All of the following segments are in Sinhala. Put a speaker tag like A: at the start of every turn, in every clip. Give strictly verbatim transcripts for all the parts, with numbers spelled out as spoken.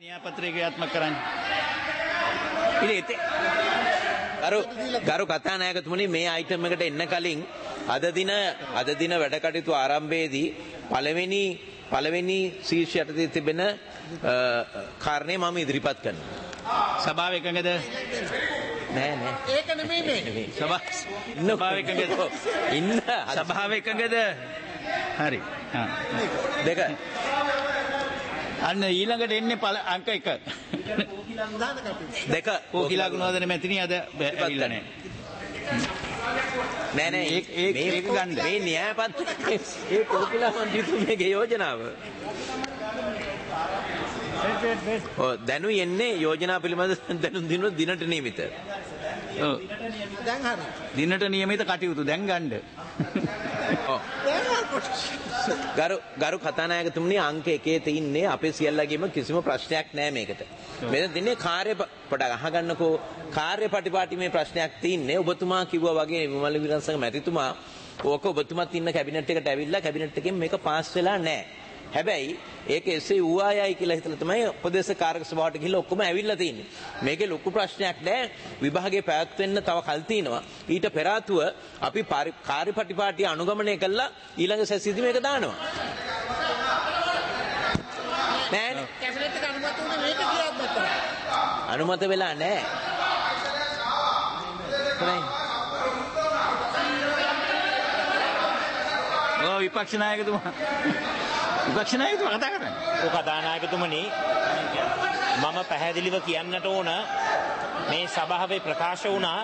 A: න්‍යායපත්‍රය ක්‍රියාත්මක කරන්නේ.
B: ඉතින් ගරු ගරු කතානායකතුමනි මේ අයිටම් එකට එන්න කලින් අද දින අද දින වැඩ කටයුතු ආරම්භයේදී පළවෙනි පළවෙනි ශීර්ෂ යටතේ තිබෙන කාරණේ මම ඉදිරිපත් කරනවා.
A: සභාව එකඟද?
B: නෑ නෑ.
C: ඒක නෙමෙයි මේ.
A: සභාව සභාව එකඟද?
B: ඉන්න
A: සභාව එකඟද? හරි. හා.
B: දෙක.
A: අන්න ඊළඟට එන්නේ අංක එක.
B: දෙක.
A: කෝකිලා ගුණවර්ධන මැතිණිය අද ඇවිල්ලා නෑ.
B: නෑ නෑ
A: ඒක ඒක ගන්න.
B: මේ න්‍යායපත්‍රයේ ඒ කෝකිලා මන්ත්‍රීතුමගේ යෝජනාව. ඔව් දැනු යන්නේ යෝජනා පිළිබඳ දැනුම් දිනන දිනට නියමිත.
A: ඔව්.
C: දැන් හරි.
A: දිනට නියමිත කටයුතු දැන් ගන්න.
B: ඔව්. ගරු ගරු කතානායකතුමනි අංක එකේ තින්නේ අපේ සියල්ලගේම කිසිම ප්‍රශ්නයක් නෑ මේකට. මෙතන තින්නේ කාර්ය පොඩ අහගන්නකෝ කාර්ය පටිපාටිමේ ප්‍රශ්නයක් තින්නේ ඔබතුමා කිව්වා වගේ විමල විරන්සංග මැතිතුමා ඕක ඔබතුමාත් ඉන්න කැබිනට් එකට ඇවිල්ලා කැබිනට් එකෙන් මේක පාස් වෙලා නෑ. හැබැයි ඒක එසේ වූ ආයයි කියලා හිතලා තමයි උපදේශ කාර්යක සභාවට ගිහිල්ලා ඔක්කොම ඇවිල්ලා තින්නේ. මේකේ ලොකු ප්‍රශ්නයක් නෑ. විභාගේ පැවැත්වෙන්න තව කල් තියෙනවා. ඊට පෙර ආතුව අපි කාර්ය පටිපාටිය අනුගමනය කළා ඊළඟ සැසියේදී මේක දානවා. නෑනේ.
C: කැබිනට් එක අනුමත වුණේ මේක ක්‍රියාත්මක කරන්න.
B: අනුමත වෙලා නෑ.
A: ඔව් විපක්ෂ නායකතුමා විපක්ෂ නායකතුමා කතා කරන්නේ.
D: ඔය කතානායකතුමනි මම පැහැදිලිව කියන්නට ඕන මේ සභාවේ ප්‍රකාශ වුණා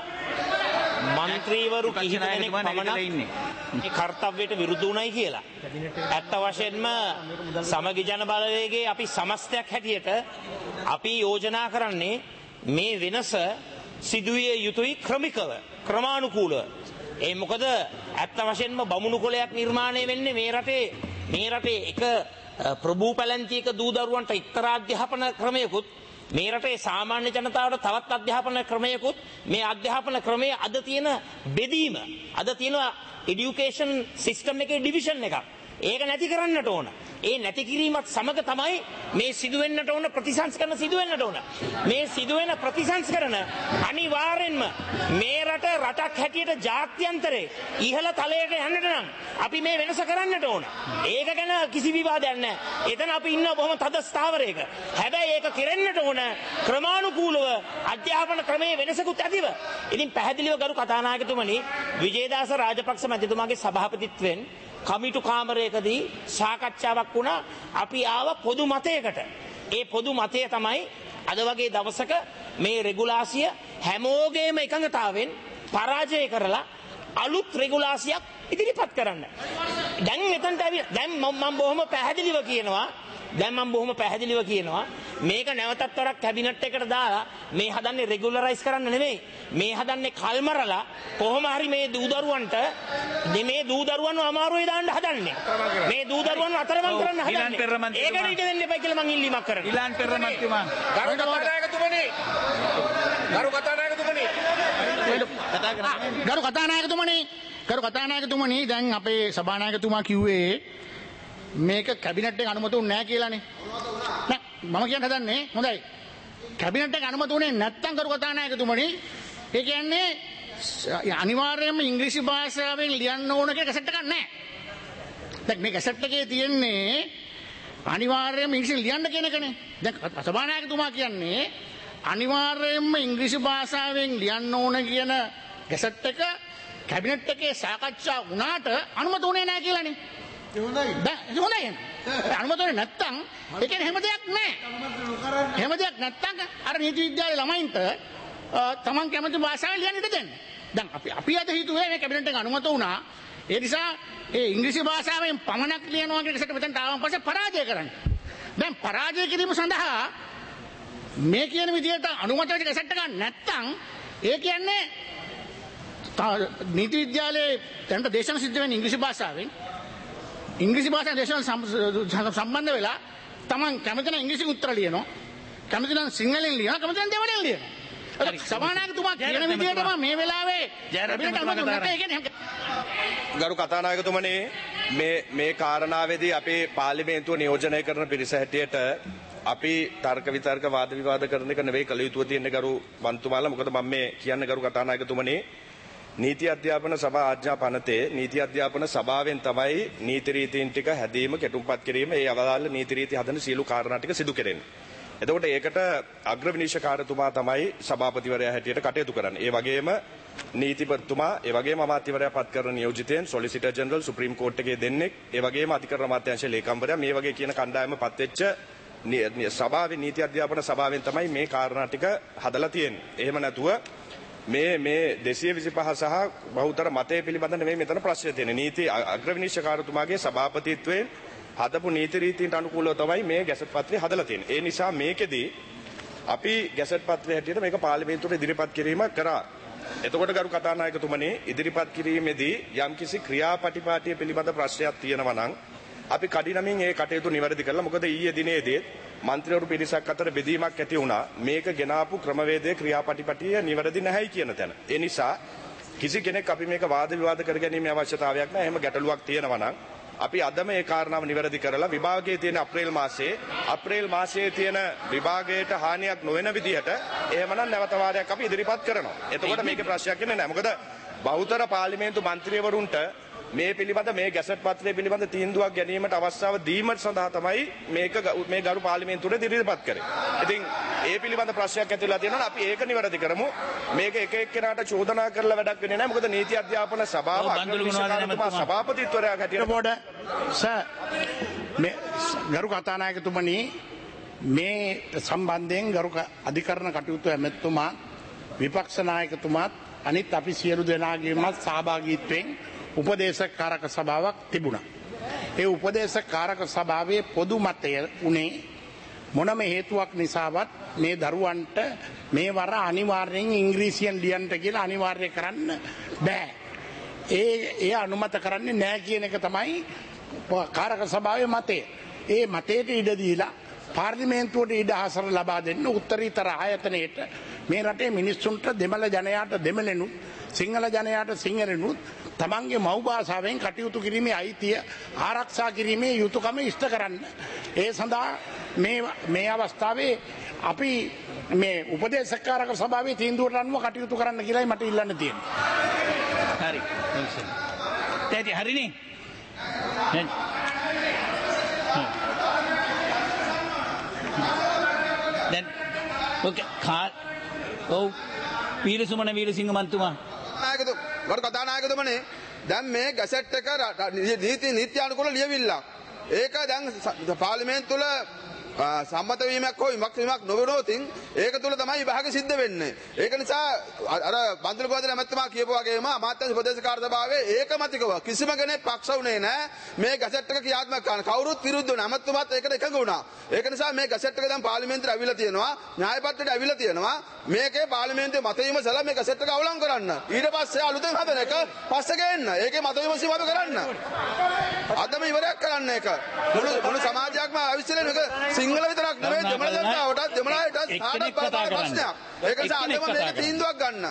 D: മന്ത്രിවරු කිහිප දෙනෙක් පමණක් මේ කාර්යයට විරුද්ධ වුණයි කියලා. ඇත්ත වශයෙන්ම සමගි ජන බලවේගයේ අපි සමස්තයක් හැටියට අපි යෝජනා කරන්නේ මේ වෙනස සිදුවිය යුතුයි ක්‍රමිකව ක්‍රමානුකූලව. ඒ මොකද ඇත්ත වශයෙන්ම බමුණු කුලයක් නිර්මාණය වෙන්නේ මේ රටේ මේ රටේ එක ප්‍රභූ පැලැන්තියක දූ දරුවන්ට එක්තරා අධ්‍යාපන ක්‍රමයකුත් මේ රටේ සාමාන්‍ය ජනතාවට තවත් අධ්‍යාපන ක්‍රමයකුත් මේ අධ්‍යාපන ක්‍රමයේ අද තියෙන බෙදීම අද තියෙන এডুকেෂන් සිස්ටම් එකේ ඩිවිෂන් එකක්. ඒක නැති කරන්නට ඕන. ඒ නැති කිරීමත් සමග තමයි මේ සිදුවෙන්නට ඕන ප්‍රතිසංස්කරණ සිදුවෙන්නට ඕන. මේ සිදුවෙන ප්‍රතිසංස්කරණ අනිවාර්යෙන්ම මේ රට රටක් හැටියට ජාත්‍යන්තරේ ඉහළ තලයට යන්නට නම් අපි මේ වෙනස කරන්නට ඕන. ඒක ගැන කිසි විවාදයක් නැහැ. එතන අපි ඉන්න බොහොම තද ස්ථාවරයක. හැබැයි ඒක කෙරෙන්නට ඕන ක්‍රමානුකූලව අධ්‍යාපන ක්‍රමයේ වෙනසකුත් ඇතිව. ඉතින් පැහැදිලිව ගරු කතානායකතුමනි විජේදාස රාජපක්ෂ මැතිතුමාගේ සභාපතිත්වයෙන් කමිටු කාමරයකදී සාකච්ඡාවක් වුණා. අපි ආව පොදු මතයකට. ඒ පොදු මතය තමයි අද වගේ දවසක මේ රෙගුලාසිය හැමෝගේම එකඟතාවෙන් පරාජය කරලා අලුත් රෙගුලාසියක් ඉදිරිපත් කරන්න. දැන් මෙතනට ඇවිල්ලා දැන් මම බොහොම පැහැදිලිව කියනවා දැන් මම බොහොම පැහැදිලිව කියනවා මේක නැවතත් වරක් කැබිනට් එකට දාලා මේ හදන්නේ රෙගුලරයිස් කරන්න නෙමෙයි. මේ හදන්නේ කල්මරලා කොහොම හරි මේ දූ දරුවන්ට මේ දූ දරුවන්ව අමාරුවේ දාන්න හදන්නේ. මේ දූ දරුවන්ව අතරමං කරන්න හදන්නේ. ඒකට ඉඩ දෙන්න එපා කියලා මං ඉල්ලීමක් කරනවා.
A: ඉලාන් පෙරමන්තුමා
C: ගරු කතානායකතුමනි ගරු කතානායකතුමනි
A: කතා කරන්නේ.
C: ගරු කතානායකතුමනි ගරු කතානායකතුමනි දැන් අපේ සභානායකතුමා කිව්වේ මේක කැබිනට් එක අනුමත වුනේ නැහැ කියලානේ. නෑ මම කියන්න හදන්නේ හොඳයි. කැබිනට් එක අනුමත වුනේ නැත්තම් කරු කතානායකතුමනි ඒ කියන්නේ අනිවාර්යයෙන්ම ඉංග්‍රීසි භාෂාවෙන් ලියන්න ඕන කියලා කැසට් එකක් නැහැ. දැන් මේ කැසට් එකේ තියෙන්නේ අනිවාර්යයෙන්ම ඉංග්‍රීසියෙන් ලියන්න කියන එකනේ. දැන් සභානායකතුමා කියන්නේ අනිවාර්යයෙන්ම ඉංග්‍රීසි භාෂාවෙන් ලියන්න ඕන කියන කැසට් එක කැබිනට් එකේ සාකච්ඡා වුණාට අනුමත වුනේ නැහැ කියලානේ. හොඳයි හොඳයි අනුමතනේ නැත්තම් ඒ කියන්නේ හැම දෙයක් නැහැ. හැම දෙයක් නැත්තම් අර නීති විද්‍යාලේ ළමයින්ට තමන් කැමති භාෂාවෙන් ලියන්න ඉඩ දෙන්න. දැන් අපි අපි අද හිතුවේ මේ කැබිනට් එක අනුමත වුණා. ඒ නිසා ඒ ඉංග්‍රීසි භාෂාවෙන් පමණක් ලියනවා කියන එකට මෙතනට ආවම පස්සේ පරාජය කරන්න. දැන් පරාජය කිරීම සඳහා මේ කියන විදිහට අනුමත වෙච්ච කැසට් එකක් නැත්තම් ඒ කියන්නේ නීති විද්‍යාලයේ දැන් දේශන සිද්ධ වෙන්නේ ඉංග්‍රීසි භාෂාවෙන්. ඉංග්‍රීසි භාෂාවෙන් දේශන සම්බන්ධ වෙලා තමන් කැමති නම් ඉංග්‍රීසි උත්තර ලියනවා. කැමති නම් සිංහලෙන් ලියනවා. කැමති නම් දෙමළෙන් ලියනවා. සභානායකතුමා කියන විදිහටම මේ වෙලාවේ
E: ගරු කතානායකතුමනි මේ මේ කාරණාවේදී අපේ පාර්ලිමේන්තුව නියෝජනය කරන පිරිස හැටියට අපි තර්ක විතර්ක වාද විවාද කරන එක නෙවෙයි කළ යුතුව තියෙන්නේ ගරු මන්තුමාලා. මොකද මම මේ කියන්නේ ගරු කතානායකතුමනි, නීති අධ්‍යාපන සභා ආඥා පනතේ නීති අධ්‍යාපන සභාවෙන් තමයි නීති රීතීන් ටික හැදීම, කෙටුම්පත් කිරීම, ඒ අවදාළ නීති රීති හදන සියලු කාරණා ටික සිදු කෙරෙන්නේ. එතකොට ඒකට අග්‍ර විනිශ්චයකාරතුමා තමයි සභාපතිවරයා හැටියට කටයුතු කරන්නේ. ඒ වගේම නීතිපතිතුමා, ඒ වගේම අමාත්‍යවරයා පත් කරන නියෝජිතයන්, සොලිසිටර් ජෙනරල්, සුප්‍රීම කෝට් එකේ දෙන්නෙක්, ඒ වගේම අධිකරණ අමාත්‍යාංශයේ ලේකම්වරයා, මේ වගේ කියන කණ්ඩායම පත් වෙච්ච සභාවේ නීති අධ්‍යාපන සභාවෙන් තමයි මේ කාරණා ටික හදලා තියෙන්නේ. එහෙම නැතුව මේ මේ දෙසිය විසිපහ සහ බහුතර මතය පිළිබඳ නෙමෙයි මෙතන ප්‍රශ්නේ තියෙන්නේ. නීති අග්‍ර විනිශ්චයකාරතුමාගේ සභාපතිත්වයෙන් හදපු නීති රීතීන්ට අනුකූලව තමයි මේ ගැසට් පත්‍රය හදලා තියෙන්නේ. ඒ නිසා මේකෙදී අපි ගැසට් පත්‍රය හැටියට මේක පාර්ලිමේන්තුවට ඉදිරිපත් කිරීම කරා. එතකොට ගරු කතානායකතුමනි, ඉදිරිපත් කිරීමේදී යම්කිසි ක්‍රියාපටිපාටිය පිළිබඳ ප්‍රශ්නයක් තියෙනවා නම් අපි කඩිනමින් ඒ කටයුතු නිවැරදි කරලා, මොකද ඊයේ දිනේදී මන්ත්‍රීවරු පිරිසක් අතර බෙදීමක් ඇති වුණා මේක ගෙනාපු ක්‍රමවේදයේ ක්‍රියාපටිපාටිය නිවැරදි නැහැයි කියන තැන. ඒ නිසා කිසි කෙනෙක් අපි මේක වාද විවාද කර ගැනීමේ අවශ්‍යතාවයක් නැහැ. එහෙම ගැටලුවක් තියෙනවා නම් අපි අදම ඒ කාරණාව නිවැරදි කරලා විභාගයේ තියෙන අප්‍රේල් මාසයේ අප්‍රේල් මාසයේ තියෙන විභාගයට හානියක් නොවන විදිහට එහෙමනම් නැවත වාරයක් අපි ඉදිරිපත් කරනවා. එතකොට මේකේ ප්‍රශ්නයක් ඉන්නේ නැහැ. මොකද බහුතර පාර්ලිමේන්තු මන්ත්‍රීවරුන්ට මේ පිළිබඳ මේ ගැසට් පත්‍රය පිළිබඳ තීන්දුවක් ගැනීමට අවස්ථාව දීමට සඳහා තමයි මේක මේ ගරු පාර්ලිමේන්තුවට ඉදිරිපත් කරේ. ඉතින් ඒ පිළිබඳ ප්‍රශ්නයක් ඇතිවලා තියෙනවා. අපි ඒක නිවැරදි කරමු. මේක එක එක්කෙනාට චෝදනා කරලා වැඩක් වෙන්නේ නැහැ. මොකද නීති අධ්‍යාපන සභාව අග්‍රවිනිශ්චයකාරතුමා සභාපතිත්වරයා හැටියට
C: බෝඩ සර් මේ ගරු කතානායකතුමනි, මේ සම්බන්ධයෙන් ගරු අධිකරණ කටයුතු ඇමතුමා, විපක්ෂ නායකතුමාත් අනිත් අපි සියලු දෙනාගේම සහභාගීත්වයෙන් උපදේශක කාරක සභාවක් තිබුණා. ඒ උපදේශක කාරක සභාවේ පොදු මතය උනේ මොනම හේතුවක් නිසාවත් මේ දරුවන්ට මේ වර අනිවාර්යෙන් ඉංග්‍රීසියෙන් ලියන්න කියලා අනිවාර්ය කරන්න බෑ. ඒ ඒ අනුමත කරන්නේ නෑ කියන එක තමයි කාරක සභාවේ මතය. ඒ මතයට ඉඩ දීලා පාර්ලිමේන්තුවට ඉඩ හසර ලබා දෙන්න උත්තරීතර ආයතනයේට මේ රටේ මිනිස්සුන්ට, දෙමළ ජනයාට දෙමළෙනුත්, සිංහල ජනයාට සිංහලෙනුත් තමන්ගේ මව් භාෂාවෙන් කටයුතු කිරීමේ අයිතිය ආරක්ෂා කිරීමේ යුතුයකම ඉෂ්ට කරන්න. ඒ සඳහා මේ මේ අවස්ථාවේ අපි මේ උපදේශකාරක සභාවේ තීන්දුවට අනුව කටයුතු කරන්න කියලායි මට ඉල්ලන්න තියෙන්නේ.
A: හරි. තේටි හරිනේ. දැන් ඔකේ කා ඔව් වීරසුමන වීරසිංහ මන්තුමා
F: නායකතු ගරු කතානායකතුමනි, දැන් මේ ගැසට් එක නීති නීත්‍යානුකූල ලියවිල්ලක්. ඒක දැන් පාර්ලිමේන්තුව තුළ සම්මත වීමක් හෝ විමක් වීමක් නොවනොත් ඒක තුළ තමයි විභාග සිද්ධ වෙන්නේ. ඒක නිසා අර බන්දුල ගෝදර ඇමතුමා කියපු වගේම අමාත්‍ය උපදේශකාර සභාවේ ඒකමතිකව කිසිම කෙනෙක් පක්ෂ වුණේ නැහැ මේ ගැසට් එක ක්‍රියාත්මක කරන්න. කවුරුත් විරුද්ධ වුණා. ඇමතුමාත් ඒකට එකඟ වුණා. ඒක නිසා මේ ගැසට් එක දැන් පාර්ලිමේන්තුවට අවිලා තියෙනවා, න්‍යාය පත්‍රයට අවිලා තියෙනවා. මේකේ පාර්ලිමේන්තුවේ මත විමසලා මේ ගැසට් එක අවලං කරන්න. ඊට පස්සේ අලුතෙන් හදන එක පස්සේ ගේන්න. ඒකේ මත විමසීම කරන්න. අදම ඉවරයක් කරන්න ඒක. මුළු මුළු සමාජයක්ම අවිස්සලෙන එක සිංහල විතරක් නෙවෙයි දෙමළ ජනතාවටත් දෙමළ අයටත් සාධක බලපාන ප්‍රශ්නයක්. ඒක නිසා අදම මේක තීන්දුවක් ගන්න.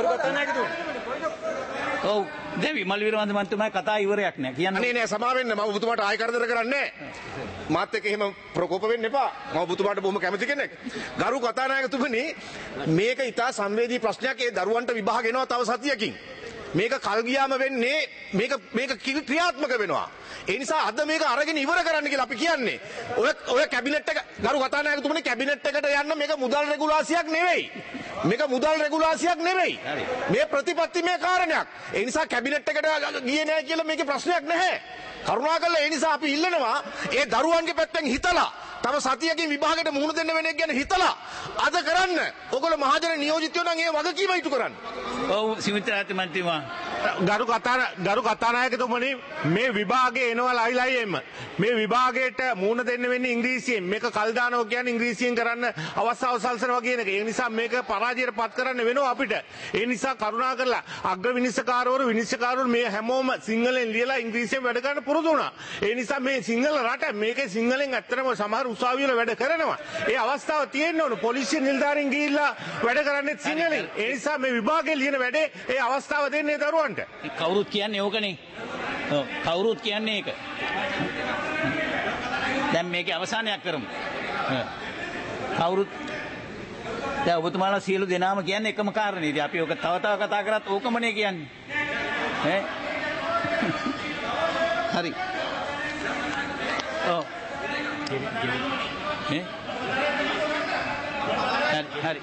A: ඔව් දැන් විමල් වීරවන්ත මන්තුමා කතා ඉවරයක් නෑ කියන්න.
G: අනේ නෑ සමා වෙන්න, මම ඔබතුමාට ආය කරදර කරන්නේ නෑ. මාත් එක්ක එහෙම ප්‍රකෝප වෙන්න එපා. මම ඔබතුමාට බොහොම කැමති කෙනෙක්. ගරු කතානායකතුමනි, මේක ඉතා සංවේදී ප්‍රශ්නයක්. ඒ දරුවන්ට විභාග එනවා තව සතියකින්. මේක කල් ගියාම වෙන්නේ මේක මේක ක්‍රියාත්මක වෙනවා. ඒ නිසා අද මේක අරගෙන ඉවර කරන්න කියලා අපි කියන්නේ. ඔය ඔය කැබිනට් එක ගරු කතානායකතුමනි, කැබිනට් එකට යන්න මේක මුදල් රෙගුලාසියක් නෙවෙයි. මේක මුදල් රෙගුලාසියක් නෙවෙයි. මේ ප්‍රතිපත්තිමය කාරණයක්. ඒ නිසා කැබිනට් එකට ගියේ නැහැ කියලා මේකේ ප්‍රශ්නයක් නැහැ. කරුණාකරලා ඒ නිසා අපි ඉල්ලනවා ඒ දරුවන්ගේ පැත්තෙන් හිතලා තව සතියකින් විභාගයට මුහුණ දෙන්න වෙන එක ගැන හිතලා අද කරන්න. ඔයගොල්ලෝ මහජන නියෝජිතයෝ නම් ඒ වගකීම ඉටු කරන්න.
A: ඔව් සිමිත්‍රාති මන්ත්‍රීතුමා.
G: ගරු කතා ගරු කතානායකතුමනි, මේ විභාගයේ එනවා ලයි ලයියෙම. මේ විභාගයට මුහුණ දෙන්න වෙන්නේ ඉංග්‍රීසියෙන්. මේක කල් දානවා කියන්නේ ඉංග්‍රීසියෙන් කරන්න අවස්ථාව සලසනවා කියන එක. ඒ නිසා මේක පරාජයට පත් කරන්න වෙනවා අපිට. ඒ නිසා කරුණාකරලා අග්‍ර විනිශ්චයකාරවරු විනිශ්චයකාරවරු මේ හැමෝම සිංහලෙන් ලියලා ඉංග්‍රීසියෙන් වැඩ ගන්න පුරුදු වුණා. ඒ නිසා මේ සිංහල රට මේකේ සිංහලෙන් ඇත්තටම සමහර උසාවි වල වැඩ කරනවා. ඒ අවස්ථාව තියෙන්න ඕන. පොලිසිය නිලධාරීන් ගිහිල්ලා වැඩ කරන්නේ සිංහලෙන්. ඒ නිසා මේ විභාගයේ ලියන වැඩේ ඒ අවස්ථාව දෙන්නේ දරුවන්ට.
A: කවුරුත් කියන්නේ ඕකනේ. ඔව් කවුරුත් කියන්නේ ඒක. දැන් මේකේ අවසානයක් කරමු. කවුරුත් දැන් ඔබතුමාලා සියලු දෙනාම කියන්නේ එකම කාරණේ. ඉතින් අපි ඔක තව තව කතා කරත් ඕකමනේ කියන්නේ. ඈ හරි. ඔව්. ඈ හරි.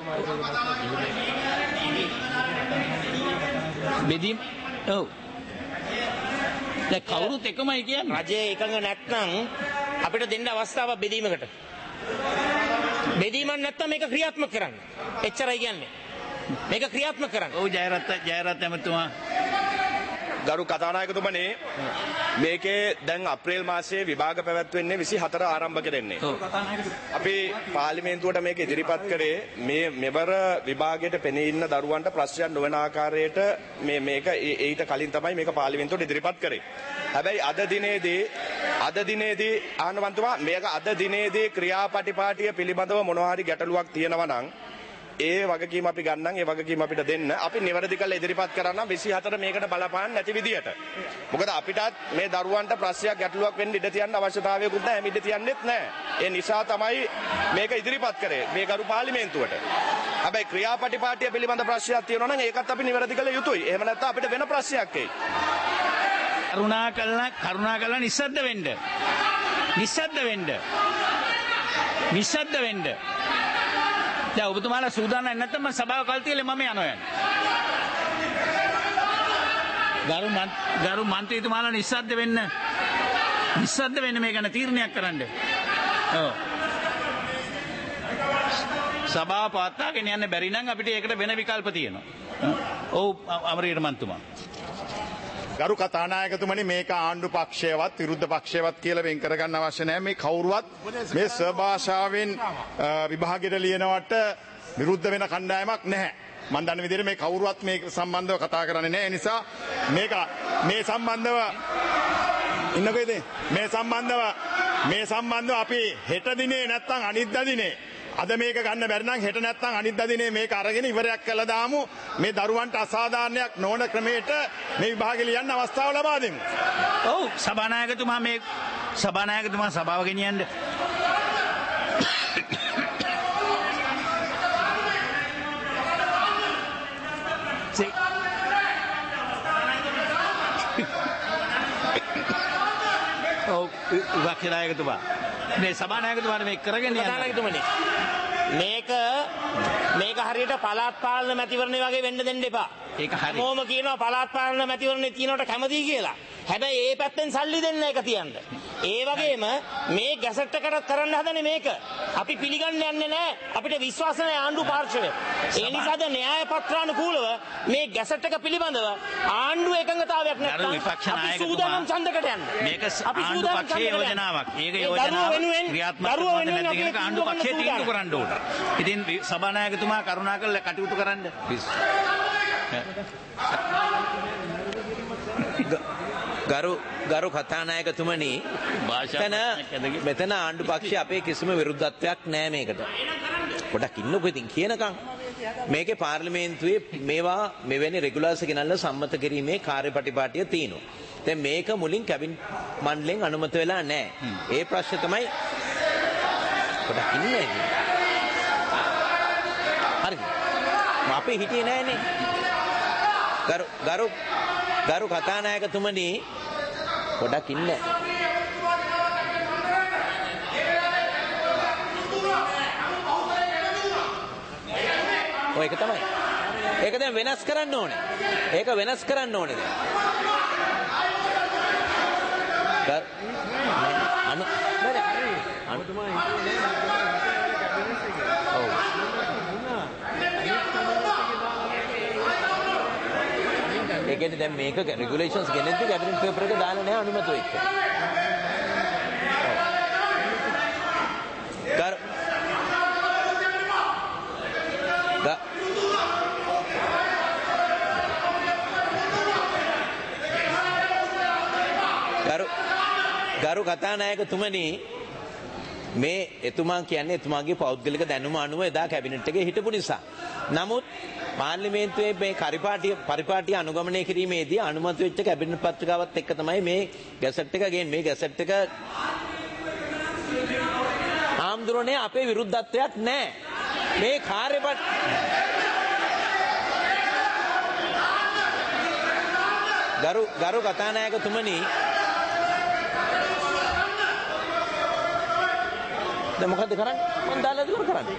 A: බෙදීම් ඔව්. දැන් කවුරුත් එකමයි කියන්නේ.
D: රජයේ එකඟ නැත්නම් අපිට දෙන්න අවස්ථාවක් බෙදීමකට. බෙදීමක් නැත්නම් මේක ක්‍රියාත්මක කරන්න. එච්චරයි කියන්නේ. මේක ක්‍රියාත්මක කරන්න.
A: ඔව් ජයරත්න ජයරත්න එමතුමා
E: ගරු කතානායකතුමනි මේකේ දැන් අප්‍රේල් මාසයේ විභාග පැවැත්වෙන්නේ විසිහතර ආරම්භ කෙරෙන්නේ. අපි පාර්ලිමේන්තුවට මේක ඉදිරිපත් කරේ මේ මෙවර විභාගයට පෙනී ඉන්න දරුවන්ට ප්‍රශ්නයක් නොවන ආකාරයට මේ මේක ඊට කලින් තමයි මේක පාර්ලිමේන්තුවට ඉදිරිපත් කරේ. හැබැයි අද දිනේදී අද දිනේදී ආනවන්තුමා මේක අද දිනේදී ක්‍රියාපටිපාටිය පිළිබඳව මොනවා හරි ගැටලුවක් තියෙනවා නම් ඒ වගකීම අපි ගන්නම් ඒ වගකීම අපිට දෙන්න අපි නිවැරදි කරලා ඉදිරිපත් කරන්න විසිහතර මේකට බලපාන්න නැති විදියට. මොකද අපිටත් මේ දරුවන්ට ප්‍රශ්නයක් ගැටලුවක් වෙන්න ඉඩ තියන්න අවශ්‍යතාවයකුත් නැහැ ඉඩ තියන්නෙත් නැහැ. ඒ නිසා තමයි මේක ඉදිරිපත් කරේ මේ ගරු පාර්ලිමේන්තුවට. හැබැයි ක්‍රියාපටිපාටිය පිළිබඳ ප්‍රශ්නයක් තියෙනවා නම් ඒකත් අපි නිවැරදි කළ යුතුයි. එහෙම නැත්නම් අපිට වෙන ප්‍රශ්නයක් එයි.
A: කරුණා කළා කරුණා කළා නිස්සද්ද වෙන්න. නිස්සද්ද වෙන්න. නිස්සද්ද වෙන්න. දැන් ඔබතුමාලා සූදානම් නැත්නම් මම සභාව කල් තියලා මම යනවා යන්නේ. ගරු ගරු මන්ත්‍රීතුමාලා නිස්සද්ද වෙන්න. නිස්සද්ද වෙන්න මේ ගැන තීරණයක් කරන්න. ඔව්. සභාව පවත්වාගෙන යන්න බැරි නම් අපිට ඒකට වෙන විකල්ප තියෙනවා. ඔව් අමරීර මන්තුමා.
C: ගරු කතානායකතුමනි මේක ආණ්ඩු පක්ෂයවත් විරුද්ධ පක්ෂයවත් කියලා වෙන් කරගන්න අවශ්‍ය නැහැ. මේ කවුරුවත් මේ ස්වභාෂාවෙන් විභාගයට ලියනවට විරුද්ධ වෙන කණ්ඩායමක් නැහැ. මම දන්න විදිහට මේ කවුරුවත් මේ සම්බන්ධව කතා කරන්නේ නැහැ. ඒ නිසා මේක මේ සම්බන්ධව ඉන්නකේද මේ සම්බන්ධව මේ සම්බන්ධව අපි හෙට දිනේ නැත්නම් අනිද්දා දිනේ අද මේක ගන්න බැරි නම් හෙට නැත්නම් අනිද්දා දිනේ මේක අරගෙන ඉවරයක් කළා දාමු. මේ දරුවන්ට අසාධාරණයක් නොවන ක්‍රමයට මේ විභාගෙ ලියන්න අවස්ථාව ලබා දෙමු.
A: ඔව් සභානායකතුමා මේ සභානායකතුමා සභාව ගෙනියන්න. ඔව් විභාගනායකතුමා මේ සභානායකතුමාට මේක කරගෙන යන්න.
D: කතානායකතුමනි මේක මේක හරියට පළාත් පාලන මැතිවරණය වගේ වෙන්න දෙන්න එපා.
A: ඒක හරි.
D: මොම කියනවා පළාත් පාලන මැතිවරණේ තියනට කැමතියි කියලා. හැබැයි ඒ පැත්තෙන් සල්ලි දෙන්න එක තියන්න. ඒ වගේම මේ ගැසට් එකට කරන්න හදන්නේ මේක. අපි පිළිගන්න යන්නේ නැහැ. අපිට විශ්වාස නැහැ ආණ්ඩු පාර්ශවය. ඒ නිසාද න්‍යාය පත්‍රානුකූලව මේ ගැසට් එක පිළිබඳව ආණ්ඩු එකඟතාවයක් නැත්නම් අපි සූදානම් ඡන්දකට යන්න.
A: මේක ආණ්ඩු පක්ෂයේ යෝජනාවක්. ඒක යෝජනාව ක්‍රියාත්මක කරන්න නැති කෙනෙක් ආණ්ඩු පක්ෂයේ තීන්දුව කරන්න ඕන. ඉතින් සභානායකතුමා කරුණාකරලා කටයුතු කරන්න.
B: ගරු ගරු කතානායකතුමනි මෙතන මෙතන ආණ්ඩු පක්ෂය අපේ කිසිම විරුද්ධත්වයක් නැහැ මේකට. පොඩක් ඉන්නකෝ ඉතින් කියනකම් මේකේ පාර්ලිමේන්තුවේ මේවා මෙවැනි රෙගුලාර්ස් ගෙනල්ලා සම්මත කිරීමේ කාර්යපටිපාටිය තියෙනවා. දැන් මේක මුලින් කැබිනට් මණ්ඩලෙන් අනුමත වෙලා නැහැ. ඒ ප්‍රශ්නේ තමයි පොඩක් ඉන්නේ. හරිද? අපේ හිටියේ නැහනේ. ගරු ගරු ගරු කතානායකතුමනි පොඩක් ඉන්න. ඔය එක තමයි. ඒක දැන් වෙනස් කරන්න ඕනේ. ඒක වෙනස් කරන්න ඕනේ දැන්. අනු අනුතුමා ඔව්. ඒ කියන්නේ දැන් මේක රෙගුලේෂන්ස් ගෙනෙද්දි කැබිනට් පේපර් එක දාලා නැහැ අනුමත වෙච්ච. කර ගරු ගරු කතානායකතුමනි මේ එතුමා කියන්නේ එතුමාගේ පෞද්ගලික දැනුම අනුව එදා කැබිනට් එකේ හිටපු නිසා. නමුත් පාර්ලිමේන්තුවේ මේ පරිපාටිය පරිපාටිය අනුගමනය කිරීමේදී අනුමත වෙච්ච කැබිනට් පත්‍රිකාවත් එක්ක තමයි මේ ගැසට් එක ගේන්නේ. මේ ගැසට් එක ආම් හාමුදුරනේ අපේ විරුද්ධත්වයක් නැහැ. මේ කාර්යපත් ගරු ගරු කතානායකතුමනි දැන් මොකද්ද කරන්නේ? මම දාලා දුර කරන්නේ.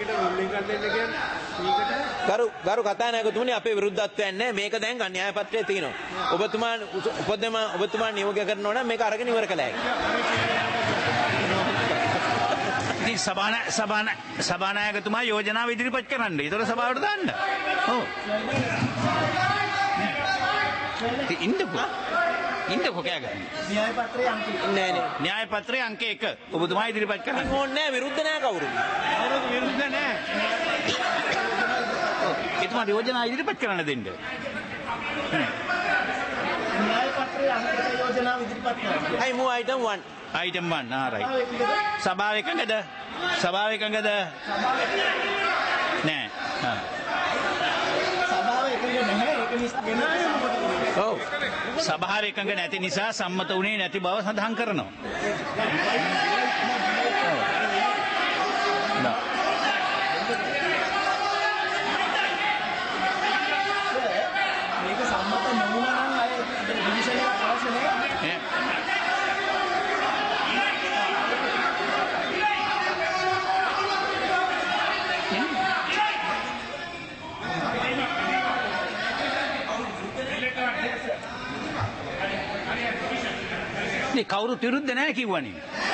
B: ගරු ගරු කතානායකතුමනි අපේ විරුද්ධත්වයක් නැහැ. මේක දැන් න්‍යාය පත්‍රයේ තියෙනවා. ඔබතුමා උපදෙම ඔබතුමා නියෝග කරනවා නම් මේක අරගෙන ඉවර කළා.
A: ඉතින් සභාන සභාන සභානායකතුමා යෝජනාව ඉදිරිපත් කරන්න. ඒතර සභාවට දාන්න. ඔව්. ඉතින් ඉන්නකෝ. ඉන්නකෝ කෑ ගන්න.
B: න්‍යාය පත්‍රයේ අංක නෑ නේ.
A: න්‍යාය පත්‍රයේ අංක එක ඔබතුමා ඉදිරිපත් කරන්න.
B: ඕනේ නෑ විරුද්ධ නෑ කවුරුත්.
A: කවුරුත් විරුද්ධ නෑ. එතුමා යෝජනා ඉදිරිපත් කරන්න දෙන්න.
B: න්‍යාය පත්‍රයේ අංක එක යෝජනාව ඉදිරිපත් කරන්න. I move item one.
A: item one. Ah right. සභාව එකඟද? සභාව එකඟද? නෑ. හා.
B: සභාව එකඟ නැහැ. ඒක නිසා ගෙනාවේ
A: ඔව්. සභාව එකඟ නැති නිසා සම්මත වුණේ නැති බව සඳහන් කරනවා. ඔව්.
B: මේක සම්මත නොවුණා නම් අය ඩිවිෂන් එක අවශ්‍ය නැහැ.
A: නේ කවුරුත් විරුද්ධ නැහැ කිව්වනේ.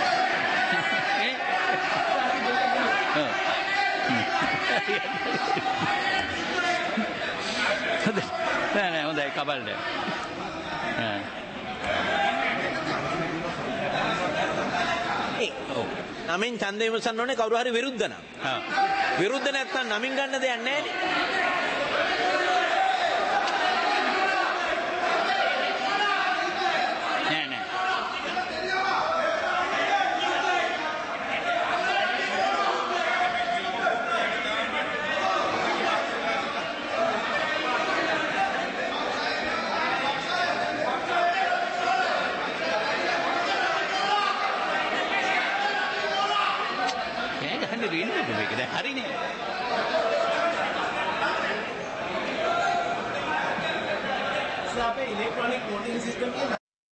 A: නෑ නෑ හොඳයි කබල්ද.
B: ඒ ඔව්. නමින් ඡන්දය විමසන්න ඕනේ කවුරු හරි විරුද්ධ නම්.
A: ආ.
B: විරුද්ධ නැත්නම් නමින් ගන්න දෙයක් නැහැ නේ.
A: හරිනේ.
B: අපේ ඉලෙක්ට්‍රොනික වෝටිංగ్ සිස්ටම් එක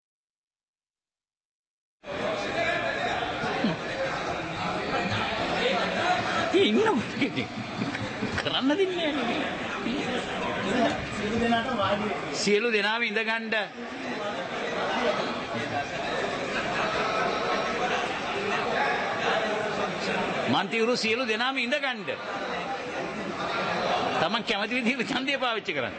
A: ඉන්න කරන්න දෙන්නේ නැහැ.
B: සියලු දෙනාට වාඩි
A: සියලු දෙනාම ඉඳ ගන්න. මන්ත්‍රීවරු සියලු දෙනාම ඉඳ ගන්න. තමන් කැමති විදිහට ඡන්දය පාවිච්චි කරන්න.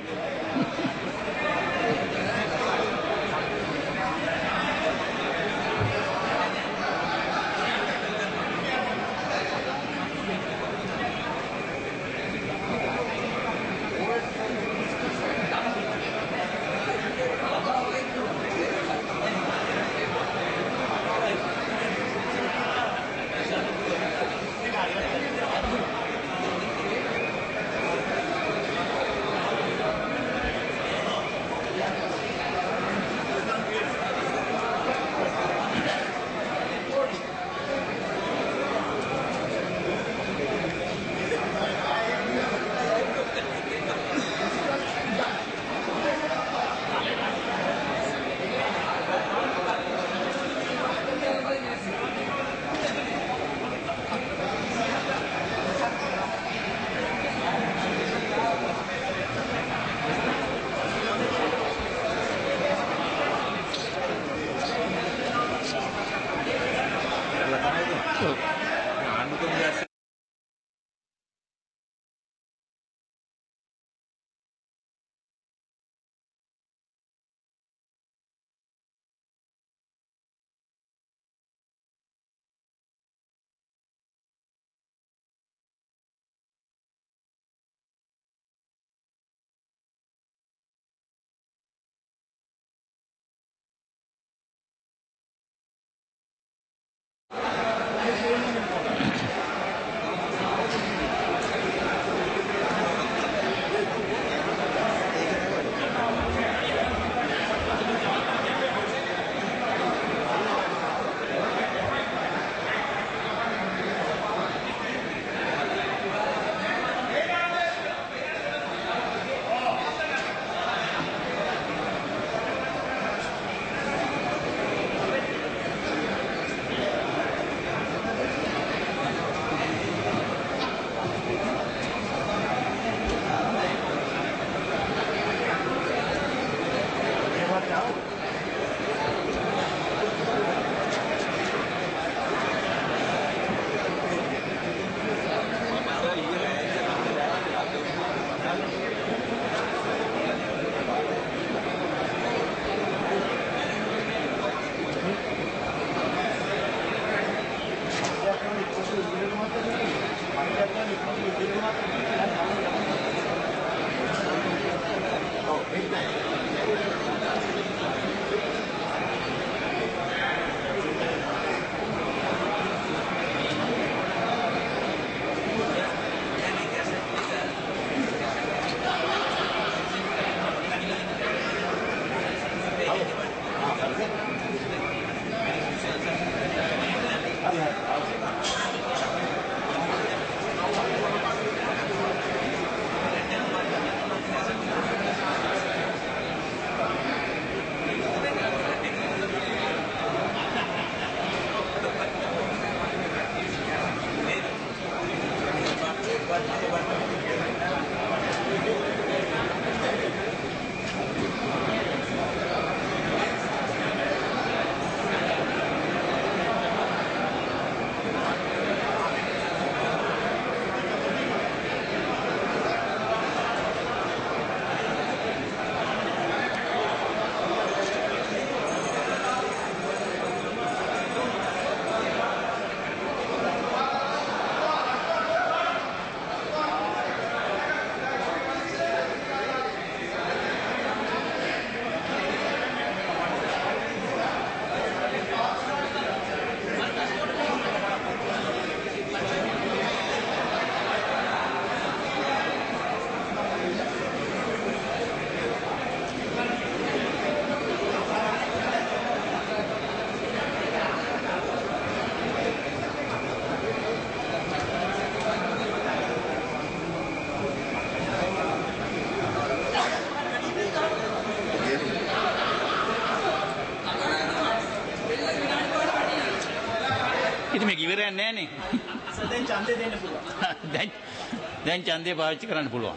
A: උත්තරයක් නැහැ නේ.
D: දැන් ඡන්දේ දෙන්න පුළුවන්.
A: දැන් දැන් ඡන්දේ පාවිච්චි කරන්න පුළුවන්.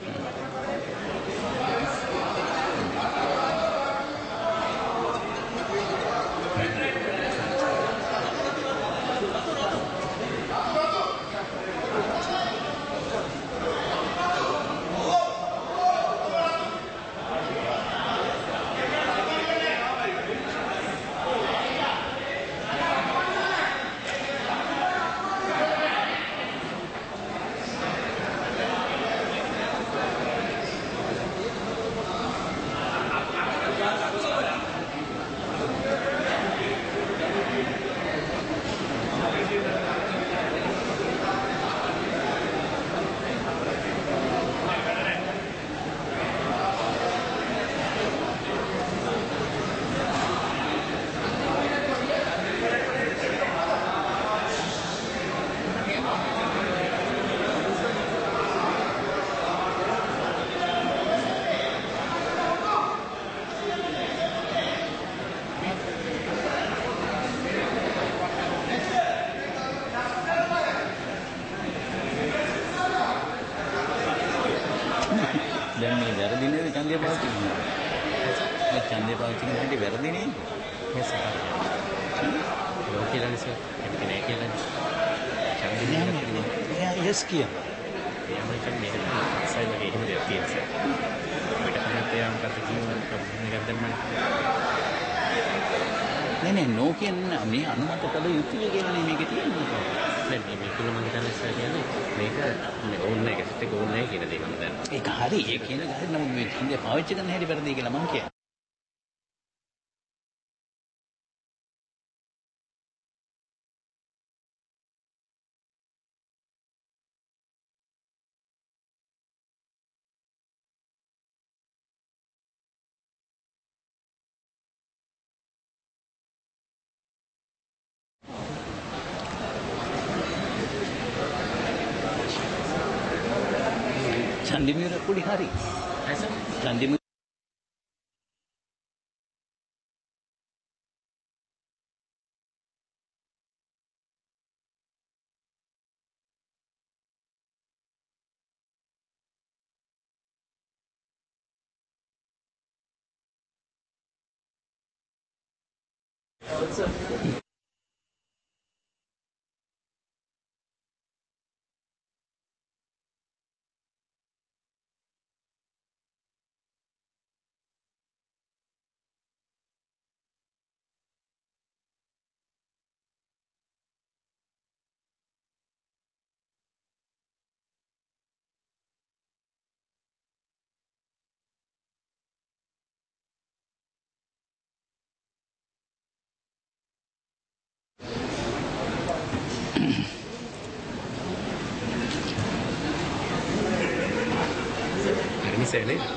A: දැන් මේ වැරදි නේද ඡන්දය පාවිච්චි කරනවා. මේ ඡන්දය පාවිච්චි කරන හැටි වැරදි නේ.
D: මේ සර්. ලෝකෙලනේ සර්. ඒක නෑ කියලා. ඡන්දේ නෑ.
A: එයා යස් කිය.
D: එයාම කියන්නේ මේක සයිඩ් එකේ එහෙම දෙයක් තියෙනවා සර්. අපිට කනත් එයාම කත කියනවා එකක් දැම්මම.
A: නෑ නෑ නෝ කියන්නේ මේ අනුමත කළ යුතුයි කියලා නේ මේකේ තියෙන්නේ.
D: දැන් මේ කිලෝ මම හිතන්නේ සර් කියන්නේ මේක මේ ඕන් එක ඇසට් එක ඕන් නැහැ කියන දේ මම දන්නවා.
A: ඒක හරි. ඒ කියන ගහන්න නම් මේ ඡන්දය පාවිච්චි කරන හැටි වැරදි කියලා මම කියන්නේ. Candimir pulih hari. Candimir.
D: Ini saya ni.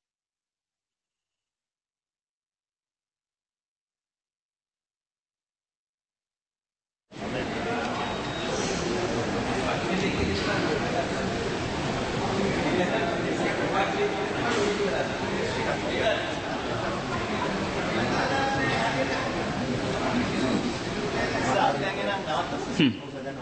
A: Hmm.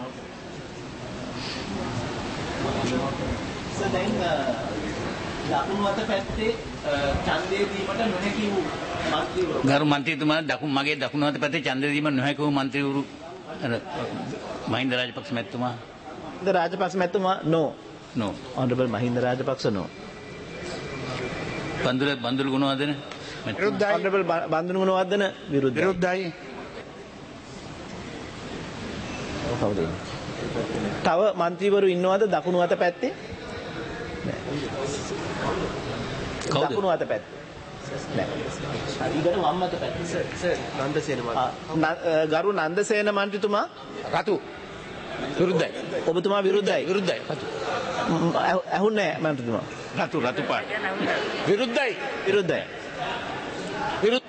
H: දැන් දකුණු අත පැත්තේ ඡන්දය දීමට නොහැකි වූ මන්ත්‍රීවරු
A: ගරු මන්ත්‍රීතුමා දකුණු මගේ දකුණු අත පැත්තේ ඡන්දය දීම නොහැකි වූ මන්ත්‍රීවරු අර මහින්ද රාජපක්ෂ මැතිතුමා
H: ද රාජපක්ෂ මැතිතුමා no
A: no
H: honorable Mahinda Rajapaksa no
A: Bandula Bandula Gunawardena
C: විරුද්ධයි.
H: honorable බන්දුල ගුණවර්ධන විරුද්ධයි
C: විරුද්ධයි.
H: කවුද තව මන්ත්‍රීවරු ඉන්නවද දකුණු අත පැත්තේ
A: කවුද
H: දකුණු අත පැත්තේ නෑ ඊගොඩ වම් අත පැත්තේ සර් සර් නන්දසේන මන්ත්‍රී ගරු නන්දසේන මන්ත්‍රීතුමා
B: රතු විරුද්ධයි.
H: ඔබතුමා විරුද්ධයි
B: විරුද්ධයි. රතු.
H: ඇහුන්නේ නැහැ මන්ත්‍රීතුමා
A: රතු රතු පාට
B: විරුද්ධයි.
H: විරුද්ධයි
B: විරුද්ධ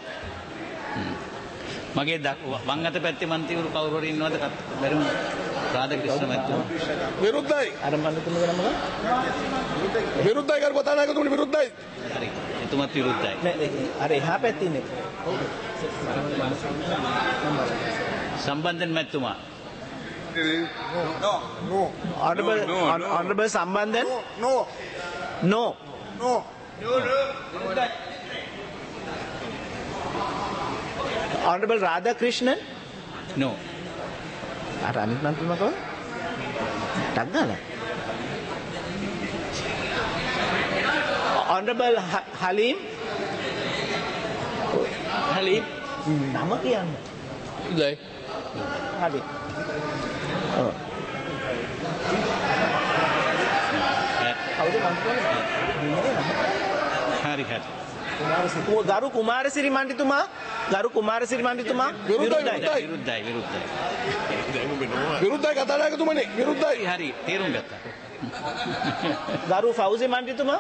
A: මගේ වම් අත පැත්තේ මන්ත්‍රීවරු කවුරු හරි ඉන්නවද බැරිම රාධකෘෂ්ණ මැතිතුමා
G: විරුද්ධයි.
H: අර මන්ත්‍රීතුමා නම මොකක්ද
G: විරුද්ධයි කර කතානායකතුමනි විරුද්ධයි.
A: හරි එතුමත් විරුද්ධයි
H: නෑ අර එහා පැත්තේ ඉන්නේ
A: සම්බන්ධන් මැතිතුමා
F: No. No.
H: Honorable,
F: No,
H: hon-
F: no.
H: Honorable Sambandhan?
F: No.
H: No.
F: No.
H: Honorable Radhakrishnan?
A: No.
H: අර අනිත් මන්ත්‍රීතුමා කවුද? ටක් ගාලා. Honorable Ha- Halim? Halim? නම කියන්න.
I: උදයි.
H: හරි. ඔව්. කවුද මන්ත්‍රීතුමා?
A: හරි හරි.
H: කුමාරසිරි ගරු කුමාරසිරි මන්ත්‍රීතුමා ගරු කුමාරසිරි මන්ත්‍රීතුමා
A: විරුද්ධයි විරුද්ධයි විරුද්ධයි.
G: විරුද්ධයි කතානායකතුමනි විරුද්ධයි.
A: හරි තේරුම් ගත්තා.
H: ගරු ෆෞසි මන්ත්‍රීතුමා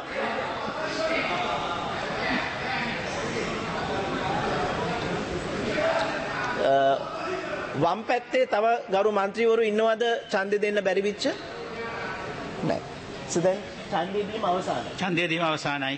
H: වම් පැත්තේ තව ගරු මන්ත්‍රීවරු ඉන්නවද ඡන්දෙ දෙන්න බැරි විච්ච? නැහැ. So then ඡන්දෙ දීම අවසానයි.
A: ඡන්දය දීම අවසానයි.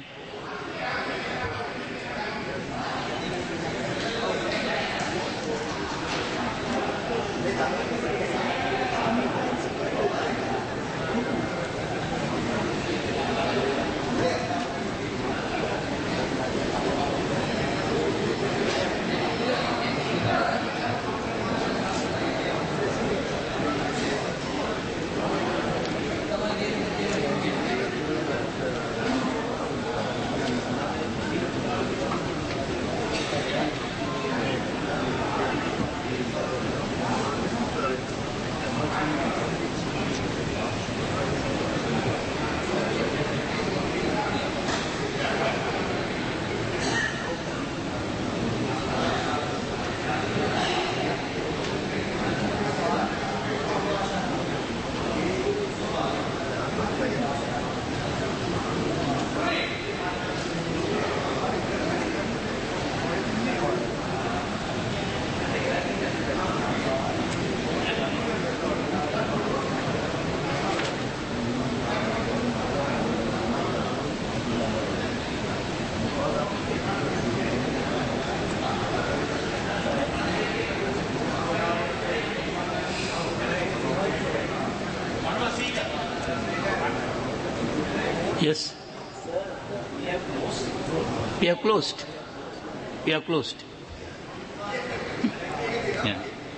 A: Yes. We have closed. We have closed. Yeah.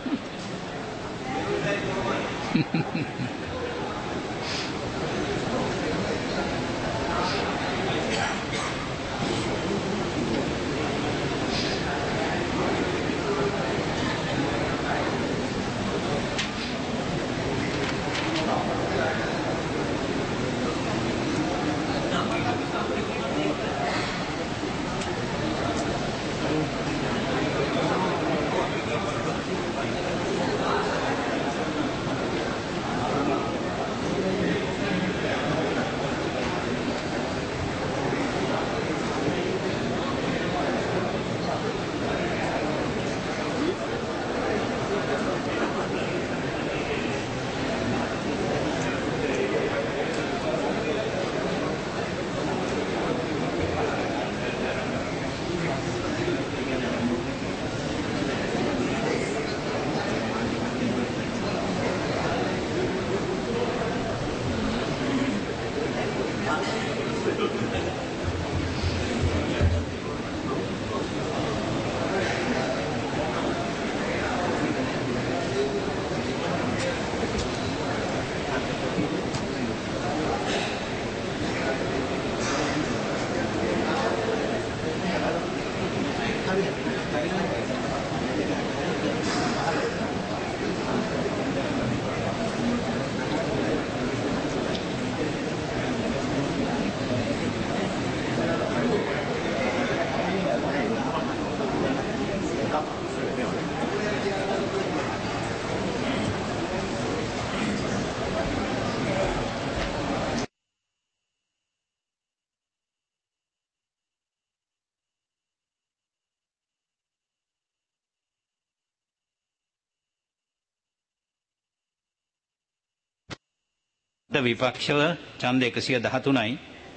A: විපක්ෂව ඡන්ද එකසිය දහතුනයි.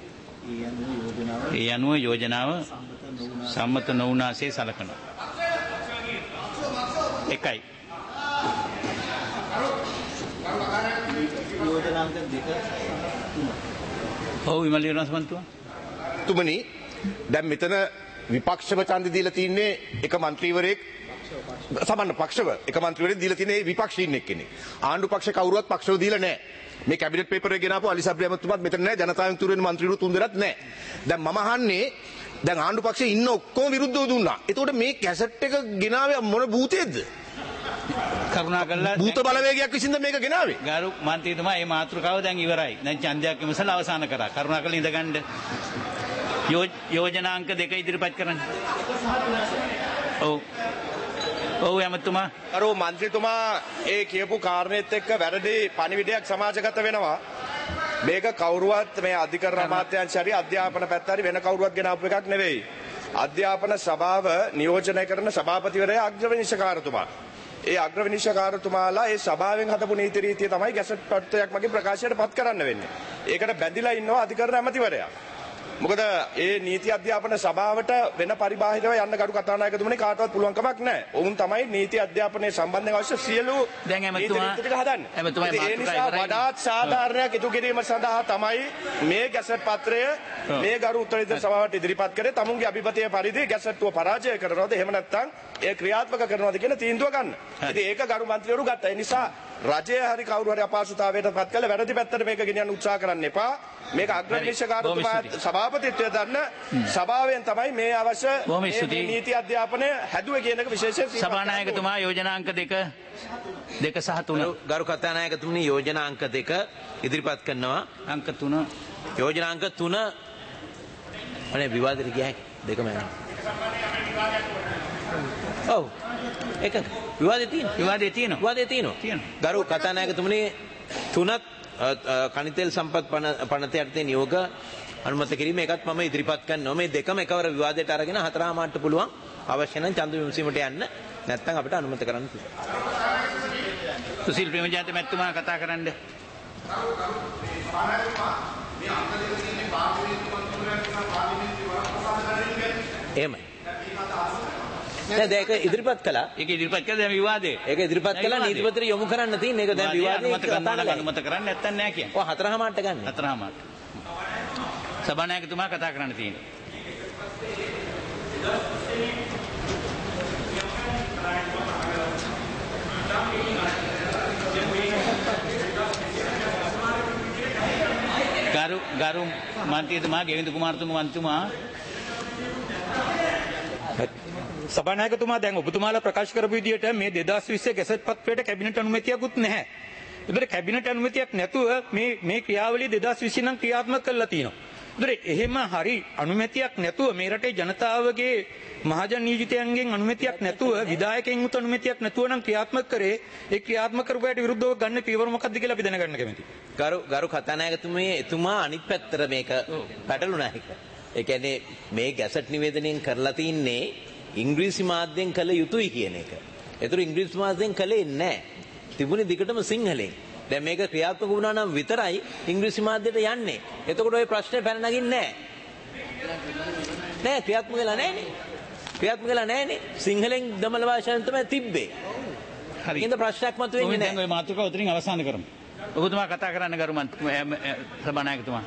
A: ඒ අනුව යෝජනාව සම්මත නොවුනාසේ සලකනවා. එකයි.
H: යෝජනාංක දෙක
A: ඔව් විමල් විනෝසමන්තුමා.
G: තුමනි දැන් මෙතන විපක්ෂව ඡන්ද දීලා තින්නේ එක മന്ത്രിවරයෙක් සමන්න පක්ෂව එක മന്ത്രിවරයෙක් දීලා තින්නේ විපක්ෂීන් එක්කෙනෙක්. ආණ්ඩු පක්ෂ කවුරුවත් පක්ෂව දීලා නැහැ. මේ කැබිනට් පේපර් එක ගෙනාපු අලි සබ්රි අහමතුමාත් මෙතන නැහැ. ජනතා විමුක්ති වෙන മന്ത്രിවරු තුන් දෙනාත් නැහැ. දැන් මම අහන්නේ දැන් ආණ්ඩු පක්ෂයේ ඉන්න ඔක්කොම විරුද්ධව දුන්නා. එතකොට මේ කැසට් එක ගෙනාවේ මොන භූතයේද?
A: කරුණාකරලා
G: භූත බලවේගයක් විසින්ද මේක ගෙනාවේ?
A: ගරු මන්ත්‍රීතුමා මේ මාතෘකාව දැන් ඉවරයි. දැන් ඡන්දයක් විමසලා අවසන් කරා. කරුණාකරලා ඉඳගන්න. යෝජනාංක දෙක ඉදිරිපත් කරන්න. ඔව්. ඔව් ඇමතුමා.
E: අරෝ මන්ත්‍රීතුමා ඒ කියපු කාරණේත් එක්ක වැරදි පණිවිඩයක් සමාජගත වෙනවා. මේක කවුරුවත් මේ අධිකරණ අමාත්‍යාංශය හරි අධ්‍යාපන පැත්ත හරි වෙන කවුරුවත් ගෙනාපු එකක් නෙවෙයි. අධ්‍යාපන සභාව නියෝජනය කරන සභාපතිවරයා අග්‍රවිනිශ්චයකාරතුමා. ඒ අග්‍රවිනිශ්චයකාරතුමාලා ඒ සභාවෙන් හදපු නීති රීතිය තමයි ගැසට් පත්‍රයක් මගේ ප්‍රකාශයට පත් කරන්න වෙන්නේ. ඒකට බැඳිලා ඉන්නවා අධිකරණ ඇමතිවරයා. මොකද ඒ නීති අධ්‍යාපන සභාවට වෙන පරිබාහිරව යන්න ගරු කතානායකතුමනි කාටවත් පුළුවන් කමක් නැහැ. ඔවුන් තමයි නීති අධ්‍යාපනයේ සම්බන්ධයෙන් අවශ්‍ය සියලු
A: දැන් ඇමතුමා
E: හදන්නේ.
A: ඇමතුමා
E: ඒ නිසා වඩාත් සාධාරණයක් ඉටු කිරීම සඳහා තමයි මේ ගැසට් පත්‍රය මේ ගරු උත්තරීතර සභාවට ඉදිරිපත් කරේ. තමුන්ගේ අභිපතය පරිදි ගැසට්ටුව පරාජය කරනවද එහෙම නැත්නම් ඒ ක්‍රියාත්මක කරනවද කියන තීන්දුව ගන්න. ඉතින් ඒක ගරු මන්ත්‍රීවරු ගත්තා. ඒ නිසා රජය හරි කවුරු හරි අපහසුතාවයට පත් කළ වැරදි පැත්තට මේක ගෙනියන්න උත්සාහ කරන්න එපා. මේක අග්‍රවිනිශ්චයකාරතුමා සභාපතිත්වය දන්න සභාවෙන් තමයි මේ අවශ්‍ය මේ නීති අධ්‍යාපනය හැදුවේ කියන එක විශේෂයෙන්
A: සභානායකතුමා යෝජනාංක දෙක දෙක සහ තුන
B: ගරු කතානායකතුමනි යෝජනාංක දෙක ඉදිරිපත් කරනවා.
A: අංක තුන
B: යෝජනාංක තුන අනේ විවාදෙට ගියා දෙකම යනවා. ඔව් ඒක විවාදේ තියෙනවා.
A: විවාදේ තියෙනවා.
B: විවාදේ තියෙනවා. ගරු කතානායකතුමනි තුනත් කනිතෙල් සම්පත් පනත යටතේ නියෝග අනුමත කිරීම එකත් මම ඉදිරිපත් කරනවා. මේ දෙකම එකවර විවාදයට අරගෙන හතරමාරට පුළුවන් අවශ්‍ය නම් ඡන්ද විමසීමට යන්න. නැත්නම් අපිට අනුමත කරන්න පුළුවන්.
A: සුසිල් ප්‍රේමජයන්ත මැතිතුමා කතා කරන්න.
B: එහෙමයි. දැන් ඒක ඉදිරිපත් කළා.
A: ඒක ඉදිරිපත් කළා දැන් විවාදේ.
B: ඒක ඉදිරිපත් කළා නීතිපත්‍රය යොමු කරන්න තියෙන. ඒක දැන් විවාදේ
A: අනුමත කරන්න නැත්තම් නෑ කියන්නේ.
B: ඔය හතරමාරට ගන්න.
A: හතරමාරට. සභානායකතුමා කතා කරන්න තියෙන්නේ. ගරු ගරු මන්ත්‍රීතුමා ගෙවින්ද කුමාරතුමා මන්ත්‍රීතුමා
I: සභානායකතුමා දැන් ඔබතුමාලා ප්‍රකාශ කරපු විදිහට මේ දෙදාස් විස්සේ ගැසට් පත්‍රයට කැබිනට් අනුමැතියකුත් නැහැ. ඒතර කැබිනට් අනුමැතියක් නැතුව මේ මේ ක්‍රියාවලිය දෙදාස් විසි නම් ක්‍රියාත්මක කරලා තියෙනවා. ඒතර එහෙම හරි අනුමැතියක් නැතුව මේ රටේ ජනතාවගේ මහජන නියෝජිතයන්ගෙන් අනුමැතියක් නැතුව විධායකයන් උත් අනුමැතියක් නැතුව නම් ක්‍රියාත්මක කරේ ඒ ක්‍රියාත්මක කරපුවාට විරුද්ධව ගන්න පියවර මොකක්ද කියලා අපි දැනගන්න කැමතියි.
B: ගරු ගරු කතානායකතුමේ එතුමා අනිත් පැත්තට මේක පැටළුණා එක. ඒ කියන්නේ මේ ගැසට් නිවේදනයෙන් කරලා තින්නේ ඉංග්‍රීසි මාධ්‍යෙන් කළ යුතුයි කියන එක. ඒතර ඉංග්‍රීසි මාධ්‍යෙන් කළේ නැහැ. තිබුණේ දිගටම සිංහලෙන්. දැන් මේක ක්‍රියාත්මක වුණා නම් විතරයි ඉංග්‍රීසි මාධ්‍යට යන්නේ. එතකොට ওই ප්‍රශ්නේ පැන නගින්නේ නැහැ. නෑ ක්‍රියාත්මක වෙලා නැහැනේ. ක්‍රියාත්මක වෙලා නැහැනේ. සිංහලෙන් දමල භාෂාවෙන් තමයි තිබ්බේ.
A: හරි.
B: ඉතින් ප්‍රශ්නයක් මතුවෙන්නේ නැහැ.
A: දැන් ওই මාතෘකාව උතරින් අවසන් කරමු. ඔබතුමා කතා කරන්න ගරු සභානායකතුමා.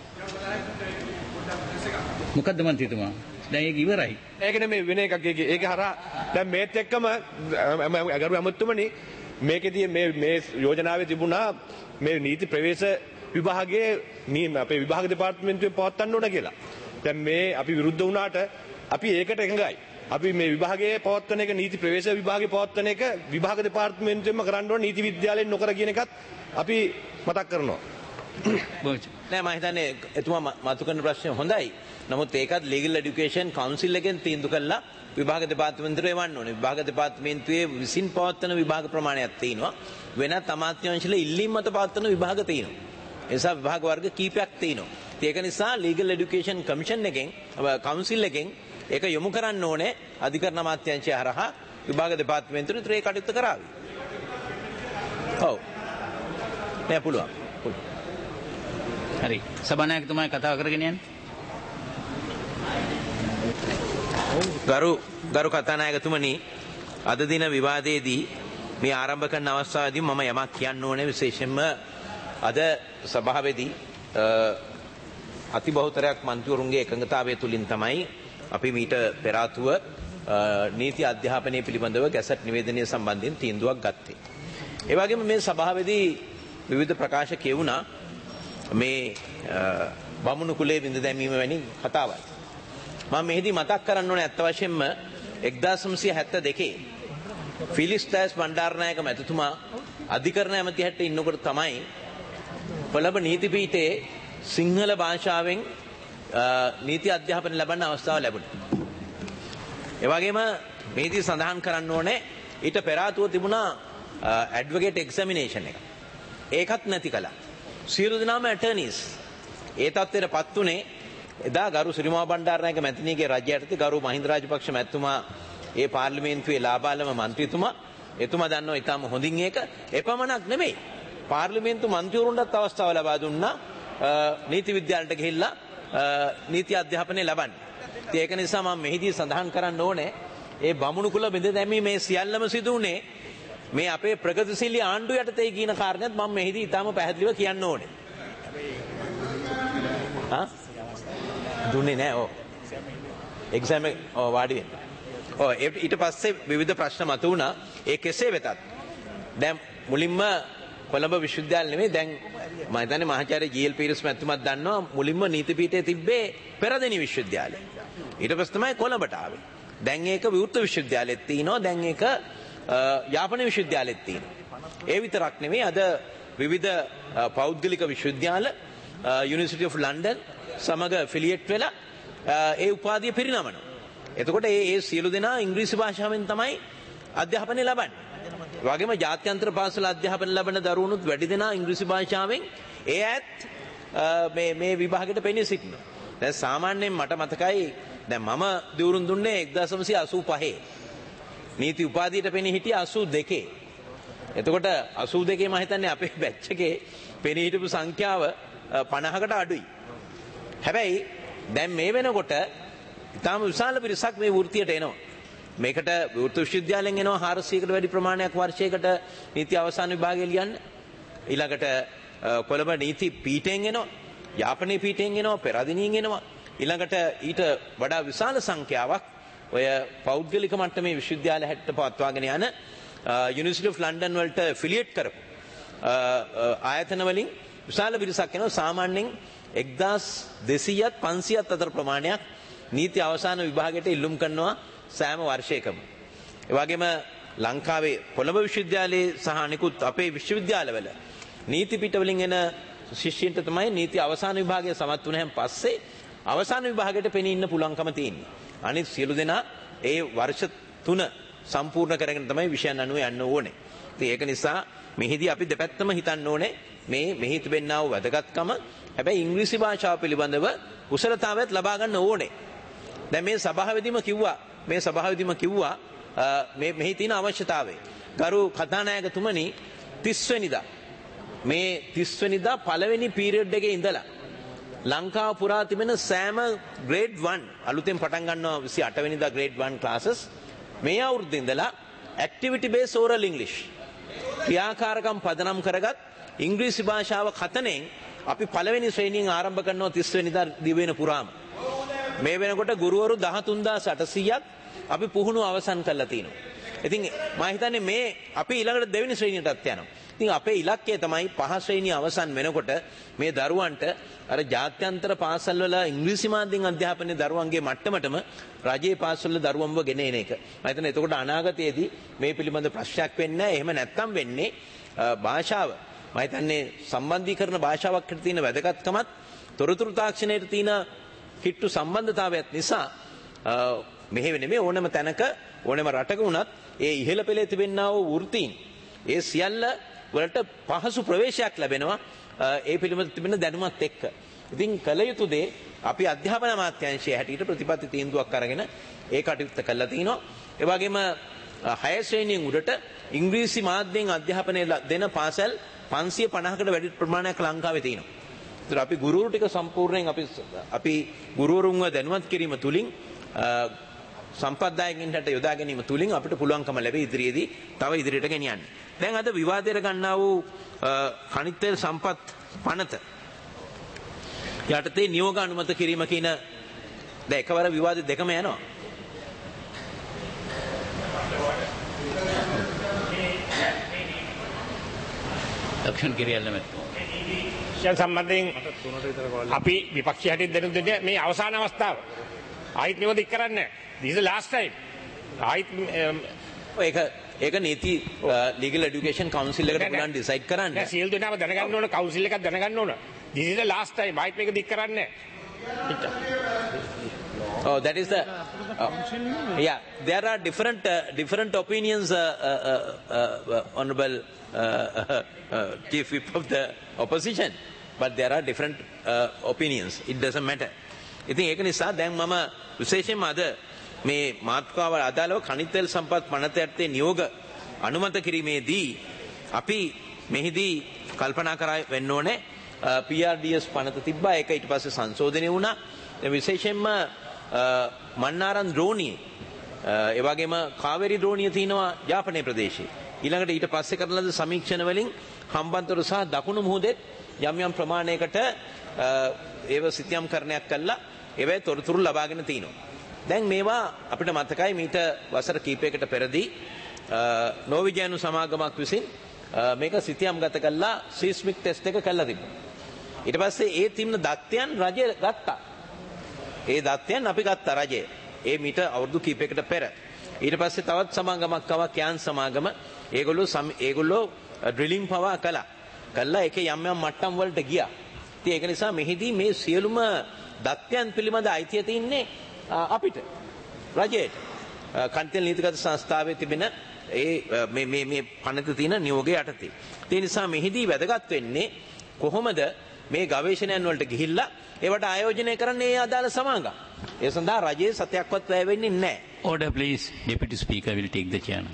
A: මොකද්ද මන්ත්‍රීතුමා? දැන් ඒක ඉවරයි.
E: ඒක නෙමෙයි වෙන එකක් ඒක. ඒක හරහා දැන් මේත් එක්කම ගරු අමුතුමනි මේකෙදී මේ මේ යෝජනාවේ තිබුණා මේ නීති ප්‍රවේශ විභාගයේ අපේ විභාග දෙපාර්තමේන්තුවේ පවත්වන්න ඕන කියලා. දැන් මේ අපි විරුද්ධ වුණාට අපි ඒකට එකඟයි. අපි මේ විභාගයේ පවත්වන එක නීති ප්‍රවේශ විභාගයේ පවත්වන එක විභාග දෙපාර්තමේන්තුවෙන්ම කරන්න ඕන නීති විද්‍යාලයෙන් නොකර කියන එකත් අපි මතක් කරනවා.
B: නෑ මම හිතන්නේ එතුමා මතු කරන ප්‍රශ්නේ හොඳයි. නමුත් ඒකත් ලීගල් এডুকেෂන් කවුන්සිල් එකෙන් තීන්දුව කළා විභාග දෙපාර්තමේන්තුවේ එවන්න ඕනේ. විභාග දෙපාර්තමේන්තුවේ විසින් පවත්වන විභාග ප්‍රමාණයක් තියෙනවා. වෙනත් අමාත්‍යාංශවල ඉල්ලීම් මත පවත්වන විභාග තියෙනවා. ඒ නිසා විභාග වර්ග කීපයක් තියෙනවා. ඒක නිසා ලීගල් এডুকেෂන් කමිෂන් එකෙන් කවුන්සිල් එකෙන් ඒක යොමු කරන්න ඕනේ අධිකරණ අමාත්‍යාංශය හරහා විභාග දෙපාර්තමේන්තුවේ ඒ කටයුත්ත කරાવી. ඔව්. නෑ පුළුවන්. පුළුවන්.
A: හරි. සභානායකතුමා කතාව කරගෙන යන්න.
B: ගරු ගරු කතානායකතුමනි අද දින විවාදයේදී මේ ආරම්භ කරන අවස්ථාවේදී මම යමක් කියන්න ඕනේ විශේෂයෙන්ම අද සභාවේදී අතිබහුතරයක් මන්ත්‍රීවරුන්ගේ එකඟතාවය තුලින් තමයි අපි මීට පෙර ආතුව නීති අධ්‍යාපනය පිළිබඳව ගැසට් නිවේදනය සම්බන්ධයෙන් තීන්දුවක් ගත්තේ. ඒ වගේම මේ සභාවේදී විවිධ ප්‍රකාශ කියවුණා මේ බමුණු කුලයේ විඳ දැමීම වැනි කතාවල්. මම මෙහිදී මතක් කරන්න ඕනේ අත්ත වශයෙන්ම එක්දාස් නවසිය හැත්තෑ දෙකේ ෆිලික්ස් ඩයස් බණ්ඩාරනායක මැතිතුමා අධිකරණ ඇමති හැට ඉන්නකොට තමයි කොළඹ නීතිපීඨයේ සිංහල භාෂාවෙන් නීති අධ්‍යාපනය ලබන්න අවස්ථාව ලැබුණා. ඒ වගේම මේදී සඳහන් කරන්න ඕනේ ඊට පෙර ආතුව තිබුණා ඇඩ්වොකේට් එක්සැමිනේෂන් එක. ඒකත් නැති කළා. සියලු දෙනාම ඇටර්නිස්. ඒ තත්ත්වයටපත් උනේ එදා ගරු සිරිමා බණ්ඩාරනායක මැතිණියගේ රජය යටතේ ගරු මහින්ද රාජපක්ෂ මැතිතුමා ඒ පාර්ලිමේන්තුවේ ලාබාලම මන්ත්‍රීතුමා එතුමා දන්නවා ඊටම හොඳින් ඒක එපමණක් නෙමෙයි. පාර්ලිමේන්තු මන්ත්‍රීවරුන්ටත් අවස්ථාව ලබා දුන්නා නීති විද්‍යාලයට ගිහිල්ලා නීති අධ්‍යාපනය ලබන්න. ඒක නිසා මම මෙහිදී සඳහන් කරන්න ඕනේ ඒ බමුණු කුල බෙද දැමීම මේ සියල්ලම සිදු වුණේ මේ අපේ ප්‍රගතිශීලී ආණ්ඩුව යටතේ කියන කාරණේත් මම මෙහිදී ඊටම පැහැදිලිව කියන්න ඕනේ. හා දුන්නේ නැහැ. ඔව්. එක්සෑම් එක ඔව් වාඩි වෙන්න. ඔව් ඊට පස්සේ විවිධ ප්‍රශ්න මතුවුණා. ඒ කෙසේ වෙතත් දැන් මුලින්ම කොළඹ විශ්වවිද්‍යාල නෙමෙයි දැන් මම හිතන්නේ මහාචාර්ය ජී.එල්. පීරිස් මැතිතුමත් දන්නවා මුලින්ම නීති පීඨයේ තිබ්බේ පෙරදෙනි විශ්වවිද්‍යාලය. ඊට පස්සේ තමයි කොළඹට ආවේ. දැන් ඒක විවෘත විශ්වවිද්‍යාලෙත් තියෙනවා. දැන් ඒක යාපන විශ්වවිද්‍යාලෙත් තියෙනවා. ඒ විතරක් නෙමෙයි අද විවිධ පෞද්ගලික විශ්වවිද්‍යාල යුනිවර්සිටි ඔෆ් ලන්ඩන් සමග ෆිලියට් වෙලා ඒ උපාධිය පිරිනමනවා. එතකොට ඒ ඒ සියලු දෙනා ඉංග්‍රීසි භාෂාවෙන් තමයි අධ්‍යාපනය ලබන්නේ. ඒ වගේම ජාත්‍යන්තර පාසල අධ්‍යාපනය ලබන දරුවනුත් වැඩි දෙනා ඉංග්‍රීසි භාෂාවෙන් ඒ ඇත් මේ මේ විභාගයට පෙනී සිටිනවා. දැන් සාමාන්‍යයෙන් මට මතකයි දැන් මම දිවුරුම් දුන්නේ එක්දාස් නවසිය අසූ පහේ. නීති උපාධියට පෙනී හිටියේ අසූ දෙකේ. එතකොට අසූ දෙකේ මම හිතන්නේ අපේ බැච් එකේ පෙනී හිටපු සංඛ්‍යාව පනහකට අඩුයි. හැබැයි දැන් මේ වෙනකොට ඉතාම විශාල පිරිසක් මේ වෘත්තියට එනවා. මේකට විවෘත විශ්වවිද්‍යාලයෙන් එනවා හාරසියයකට වැඩි ප්‍රමාණයක් වර්ෂයකට නීති අවසාන විභාගය ලියන්න. ඊළඟට කොළඹ නීති පීඨයෙන් එනවා. යාපනයේ පීඨයෙන් එනවා. පෙරදිනියෙන් එනවා. ඊළඟට ඊට වඩා විශාල සංඛ්‍යාවක් ඔය පෞද්ගලික මට්ටමේ විශ්වවිද්‍යාල හැටට පවත්වාගෙන යන යුනිවර්සිටි ඔෆ් ලන්ඩන් වලට ෆිලියට් කරපු ආයතන වලින් විශාල පිරිසක් එනවා. සාමාන්‍යයෙන් එක්දාස් දෙසීයත් පන්සියයත් අතර ප්‍රමාණයක් නීති අවසාන විභාගයට ඉල්ලුම් කරනවා සෑම වර්ෂයකම. ඒ වගේම ලංකාවේ කොළඹ විශ්වවිද්‍යාලයේ සහ අනිකුත් අපේ විශ්වවිද්‍යාලවල නීති පිට වලින් එන ශිෂ්‍යයන්ට තමයි නීති අවසාන විභාගය සමත් වුණාන් පස්සේ අවසාන විභාගයට පෙනී ඉන්න පුළුවන්කම තියෙන්නේ. අනිත් සියලු දෙනා ඒ වර්ෂ තුන සම්පූර්ණ කරගෙන තමයි විෂයන් අනුව යන්න ඕනේ. ඉතින් ඒක නිසා මෙහිදී අපි දෙපැත්තම හිතන්න ඕනේ මේ මෙහි තිබෙනා වූ වැදගත්කම. හැබැයි ඉංග්‍රීසි භාෂාව පිළිබඳව කුසලතාවයත් ලබා ගන්න ඕනේ. දැන් මේ සභාවේදීම කිව්වා මේ සභාවේදීම කිව්වා මේ මෙහි තියෙන අවශ්‍යතාවය. ගරු කතානායකතුමනි තිස් වෙනිදා මේ තිස් වෙනිදා පළවෙනි පීරියඩ් එකේ ඉඳලා ලංකාව පුරා තිබෙන සෑම ග්‍රේඩ් වන් අලුතෙන් පටන් ගන්නවා විසි අට වෙනිදා ග්‍රේඩ් වන් ක්ලාසස් මේ අවුරුද්දේ ඉඳලා ඇක්ටිවිටි බේස් ඕරල් ඉංග්ලිෂ් ක්‍රියාකාරකම් පදනම් කරගත් ඉංග්‍රීසි භාෂාව කතනෙන් අපි පළවෙනි ශ්‍රේණියෙන් ආරම්භ කරනවා තිස් වෙනිදා දිවයින පුරාම. මේ වෙනකොට ගුරුවරු දහතුන්දාස් අටසීයක් අපි පුහුණුව අවසන් කරලා තිනවා. ඉතින් මම හිතන්නේ මේ අපි ඊළඟට දෙවෙනි ශ්‍රේණියටත් යනවා. ඉතින් අපේ ඉලක්කය තමයි පහ ශ්‍රේණිය අවසන් වෙනකොට මේ දරුවන්ට අර ජාත්‍යන්තර පාසල් වල ඉංග්‍රීසි මාධ්‍යෙන් අධ්‍යාපනයේ දරුවන්ගේ මට්ටමටම රජයේ පාසල් වල දරුවන්ව ගෙන එන එක. මම හිතන්නේ එතකොට අනාගතයේදී මේ පිළිබඳ ප්‍රශ්නයක් වෙන්නේ නැහැ. එහෙම නැත්තම් වෙන්නේ භාෂාව මම හිතන්නේ සම්බන්ධීකරණ භාෂාවක් හිට තියෙන වැදගත්කමත් තොරතුරු තාක්ෂණයට තියෙන කිට්ටු සම්බන්ධතාවයත් නිසා මෙහෙ නෙමෙයි ඕනම තැනක ඕනම රටක වුණත් ඒ ඉහළ පෙළේ තිබෙනා වූ වෘත්තීන් ඒ සියල්ල වලට පහසු ප්‍රවේශයක් ලැබෙනවා ඒ පිළිබඳ තිබෙන දැනුමත් එක්ක. ඉතින් කල යුතු දේ අපි අධ්‍යාපන අමාත්‍යාංශයේ හැටියට ප්‍රතිපත්ති තීන්දුවක් අරගෙන ඒ කටයුත්ත කළා තිනවා. ඒ වගේම හය ශ්‍රේණියෙන් උඩට ඉංග්‍රීසි මාධ්‍යයෙන් අධ්‍යාපනය දෙන පාසල් පන්සිය පනහකට වැඩි ප්‍රමාණයක් ලංකාවේ තියෙනවා. ඒතර අපි ගුරුවරු ටික සම්පූර්ණයෙන් අපි අපි ගුරුවරුන්ව දැනුවත් කිරීම තුලින් සම්පත්දායකින්ට යොදා ගැනීම තුලින් අපිට පුළුවන්කම ලැබෙයි ඉදිරියේදී තව ඉදිරියට ගෙනියන්න. දැන් අද විවාදයට ගන්නා වූ khනිජ තෙල් සම්පත් පනත යටතේ නියෝග අනුමත කිරීම කියන දැන් එකවර විවාද දෙකම යනවා.
A: දක්ෂිණ කිරියල්ල මැත්තෝ
D: සම්බන්ධයෙන් අපි විපක්ෂ හැටියට දෙනු දෙන්නේ මේ අවසාන අවස්ථාව. ආයිත් නියෝග දික් කරන්නේ. This is the last time. ආයිත්
B: ඒක ඒක නීති ලීගල් එඩියුකේෂන් කවුන්සිල් එකට පුළුවන් ඩිසයිඩ් කරන්න.
D: නෑ සියලු දෙනාම දැනගන්න ඕන කවුන්සිල් එකක් දැනගන්න ඕන. This is the last time. ආයිත් මේක දික් කරන්නේ.
B: Oh, that is the uh, yeah. There are different uh, different opinions, uh, uh, uh, uh, honourable uh, uh, uh, chief whip of the opposition, but there are different uh, opinions. It doesn't matter. ඉතින් ඒක නිසා දැන් මම විශේෂයෙන්ම අද මේ මාතෘකාව අදාළව khනිජ තෙල් සම්පත් පනත යටතේ නියෝග අනුමත කිරීමේදී අපි මෙහිදී කල්පනා කරා වෙන්න ඕනේ P R D S පනත තිබ්බා ඒක ඊට පස්සේ සංශෝධනය වුණා. දැන් විශේෂයෙන්ම මන්නාරන් ද්‍රෝණියේ ඒ වගේම කාවේරි ද්‍රෝණිය තියෙනවා යාපනයේ ප්‍රදේශයේ. ඊළඟට ඊට පස්සේ කරන ලද සමීක්ෂණ වලින් හම්බන්තොට සහ දකුණු මුහුදේ යම් යම් ප්‍රමාණයකට ඒව සිතියම්කරණයක් කළා ඒවැයි තොරතුරු ලබාගෙන තිනවා. දැන් මේවා අපිට මතකයි මීට වසර කිහිපයකට පෙරදී නෝවිජයනු සමාගමක් විසින් මේක සිතියම්ගත කළා සීස්මික් ටෙස්ට් එක කළා තිබුණා. ඊට පස්සේ ඒ තිබුණ දත්තයන් රජය ගත්තා. ඒ දත්තයන් අපි ගත්තා රජය. ඒ මීට අවුරුදු කිහිපයකට පෙර. ඊට පස්සේ තවත් සමාගමක් ආවා කෑන් සමාගම. ඒගොල්ලෝ ඒගොල්ලෝ ඩ්‍රිලින් පවා කළා. කළා ඒකේ යම් යම් මට්ටම් වලට ගියා. ඉතින් ඒක නිසා මෙහිදී මේ සියලුම දත්තයන් පිළිබඳ අයිතිය තින්නේ අපිට රජයට. කන්තෙල් නීතිගත සංස්ථාවේ තිබෙන ඒ මේ මේ මේ පනත තියෙන නියෝගය යටතේ. ඒ නිසා මෙහිදී වැදගත් වෙන්නේ කොහොමද මේ ගවේෂණයන් වලට ගිහිල්ලා ඒවට ආයෝජනය කරන්නේ ඒ අදාළ සමාගම්. ඒ සඳහා රජයේ සතයක්වත් වැය වෙන්නේ නැහැ.
A: Order please. Deputy Speaker will take the chair now.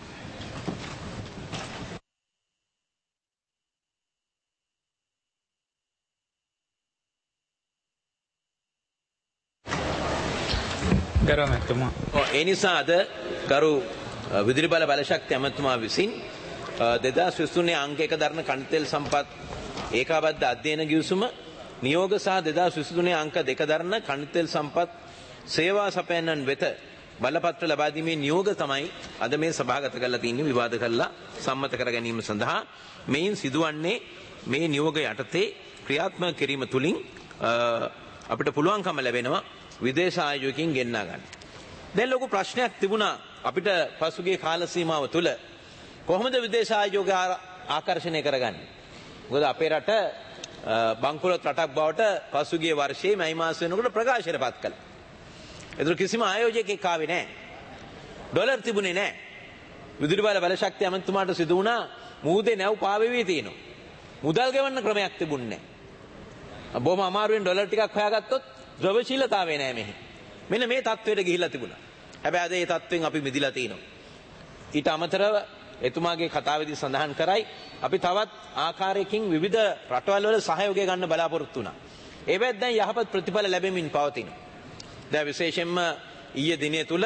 I: ගරු මැතිතුමා.
B: ඒ නිසා අද ගරු විදුලි බල බලශක්ති අමාත්‍යතුමා විසින් දෙදාස් විසිතුනේ අංක එක දරන khනිජ තෙල් සම්පත් ඒකාබද්ධ අධ්‍යයන ගිවිසුම නියෝග සහ දෙදාස් විසිතුනේ අංක දෙක දරන khනිජ තෙල් සම්පත් සේවා සපයන්නන් වෙත බලපත්‍ර ලබා දීමේ නියෝග තමයි අද මේ සභාගත කරලා තියෙන්නේ විවාද කරලා සම්මත කර ගැනීම සඳහා මේන් සිදුවන්නේ මේ නියෝග යටතේ ක්‍රියාත්මක කිරීම තුලින් අපිට පුළුවන්කම ලැබෙනවා විදේශ ආයෝජකයන් ගෙන්නා ගන්න. දැන් ලොකු ප්‍රශ්නයක් තිබුණා අපිට පසුගිය කාල සීමාව තුළ කොහොමද විදේශ ආයෝජක ආකර්ෂණය කරගන්නේ? මොකද අපේ රට බංකොලොත් රටක් බවට පසුගිය වර්ෂයේ මැයි මාස වෙනකොට ප්‍රකාශයට පත් කළා. ඒතර කිසිම ආයෝජකයෙක් ආවේ නැහැ. ඩොලර් තිබුණේ නැහැ. විදුලි බල බලශක්ති අමාත්‍යතුමාට සිදු වුණා මූදේ නැව් පාවෙවි තියෙනවා. මුදල් ගෙවන්න ක්‍රමයක් තිබුණේ නැහැ. බොහොම අමාරුවෙන් ඩොලර් ටිකක් හොයාගත්තොත් ද්‍රවශීලතාවය නැහැ මෙහි. මෙන්න මේ තත්ත්වයට ගිහිල්ලා තිබුණා. හැබැයි අද ඒ තත්ත්වෙන් අපි මිදිලා තිනවා. ඊට අමතරව එතුමාගේ කතාවේදී සඳහන් කරයි අපි තවත් ආකාරයකින් විවිධ රටවල් වල සහයෝගය ගන්න බලාපොරොත්තු වුණා. ඒවෙත් දැන් යහපත් ප්‍රතිඵල ලැබෙමින් පවතිනවා. දැන් විශේෂයෙන්ම ඊයේ දිනේ තුල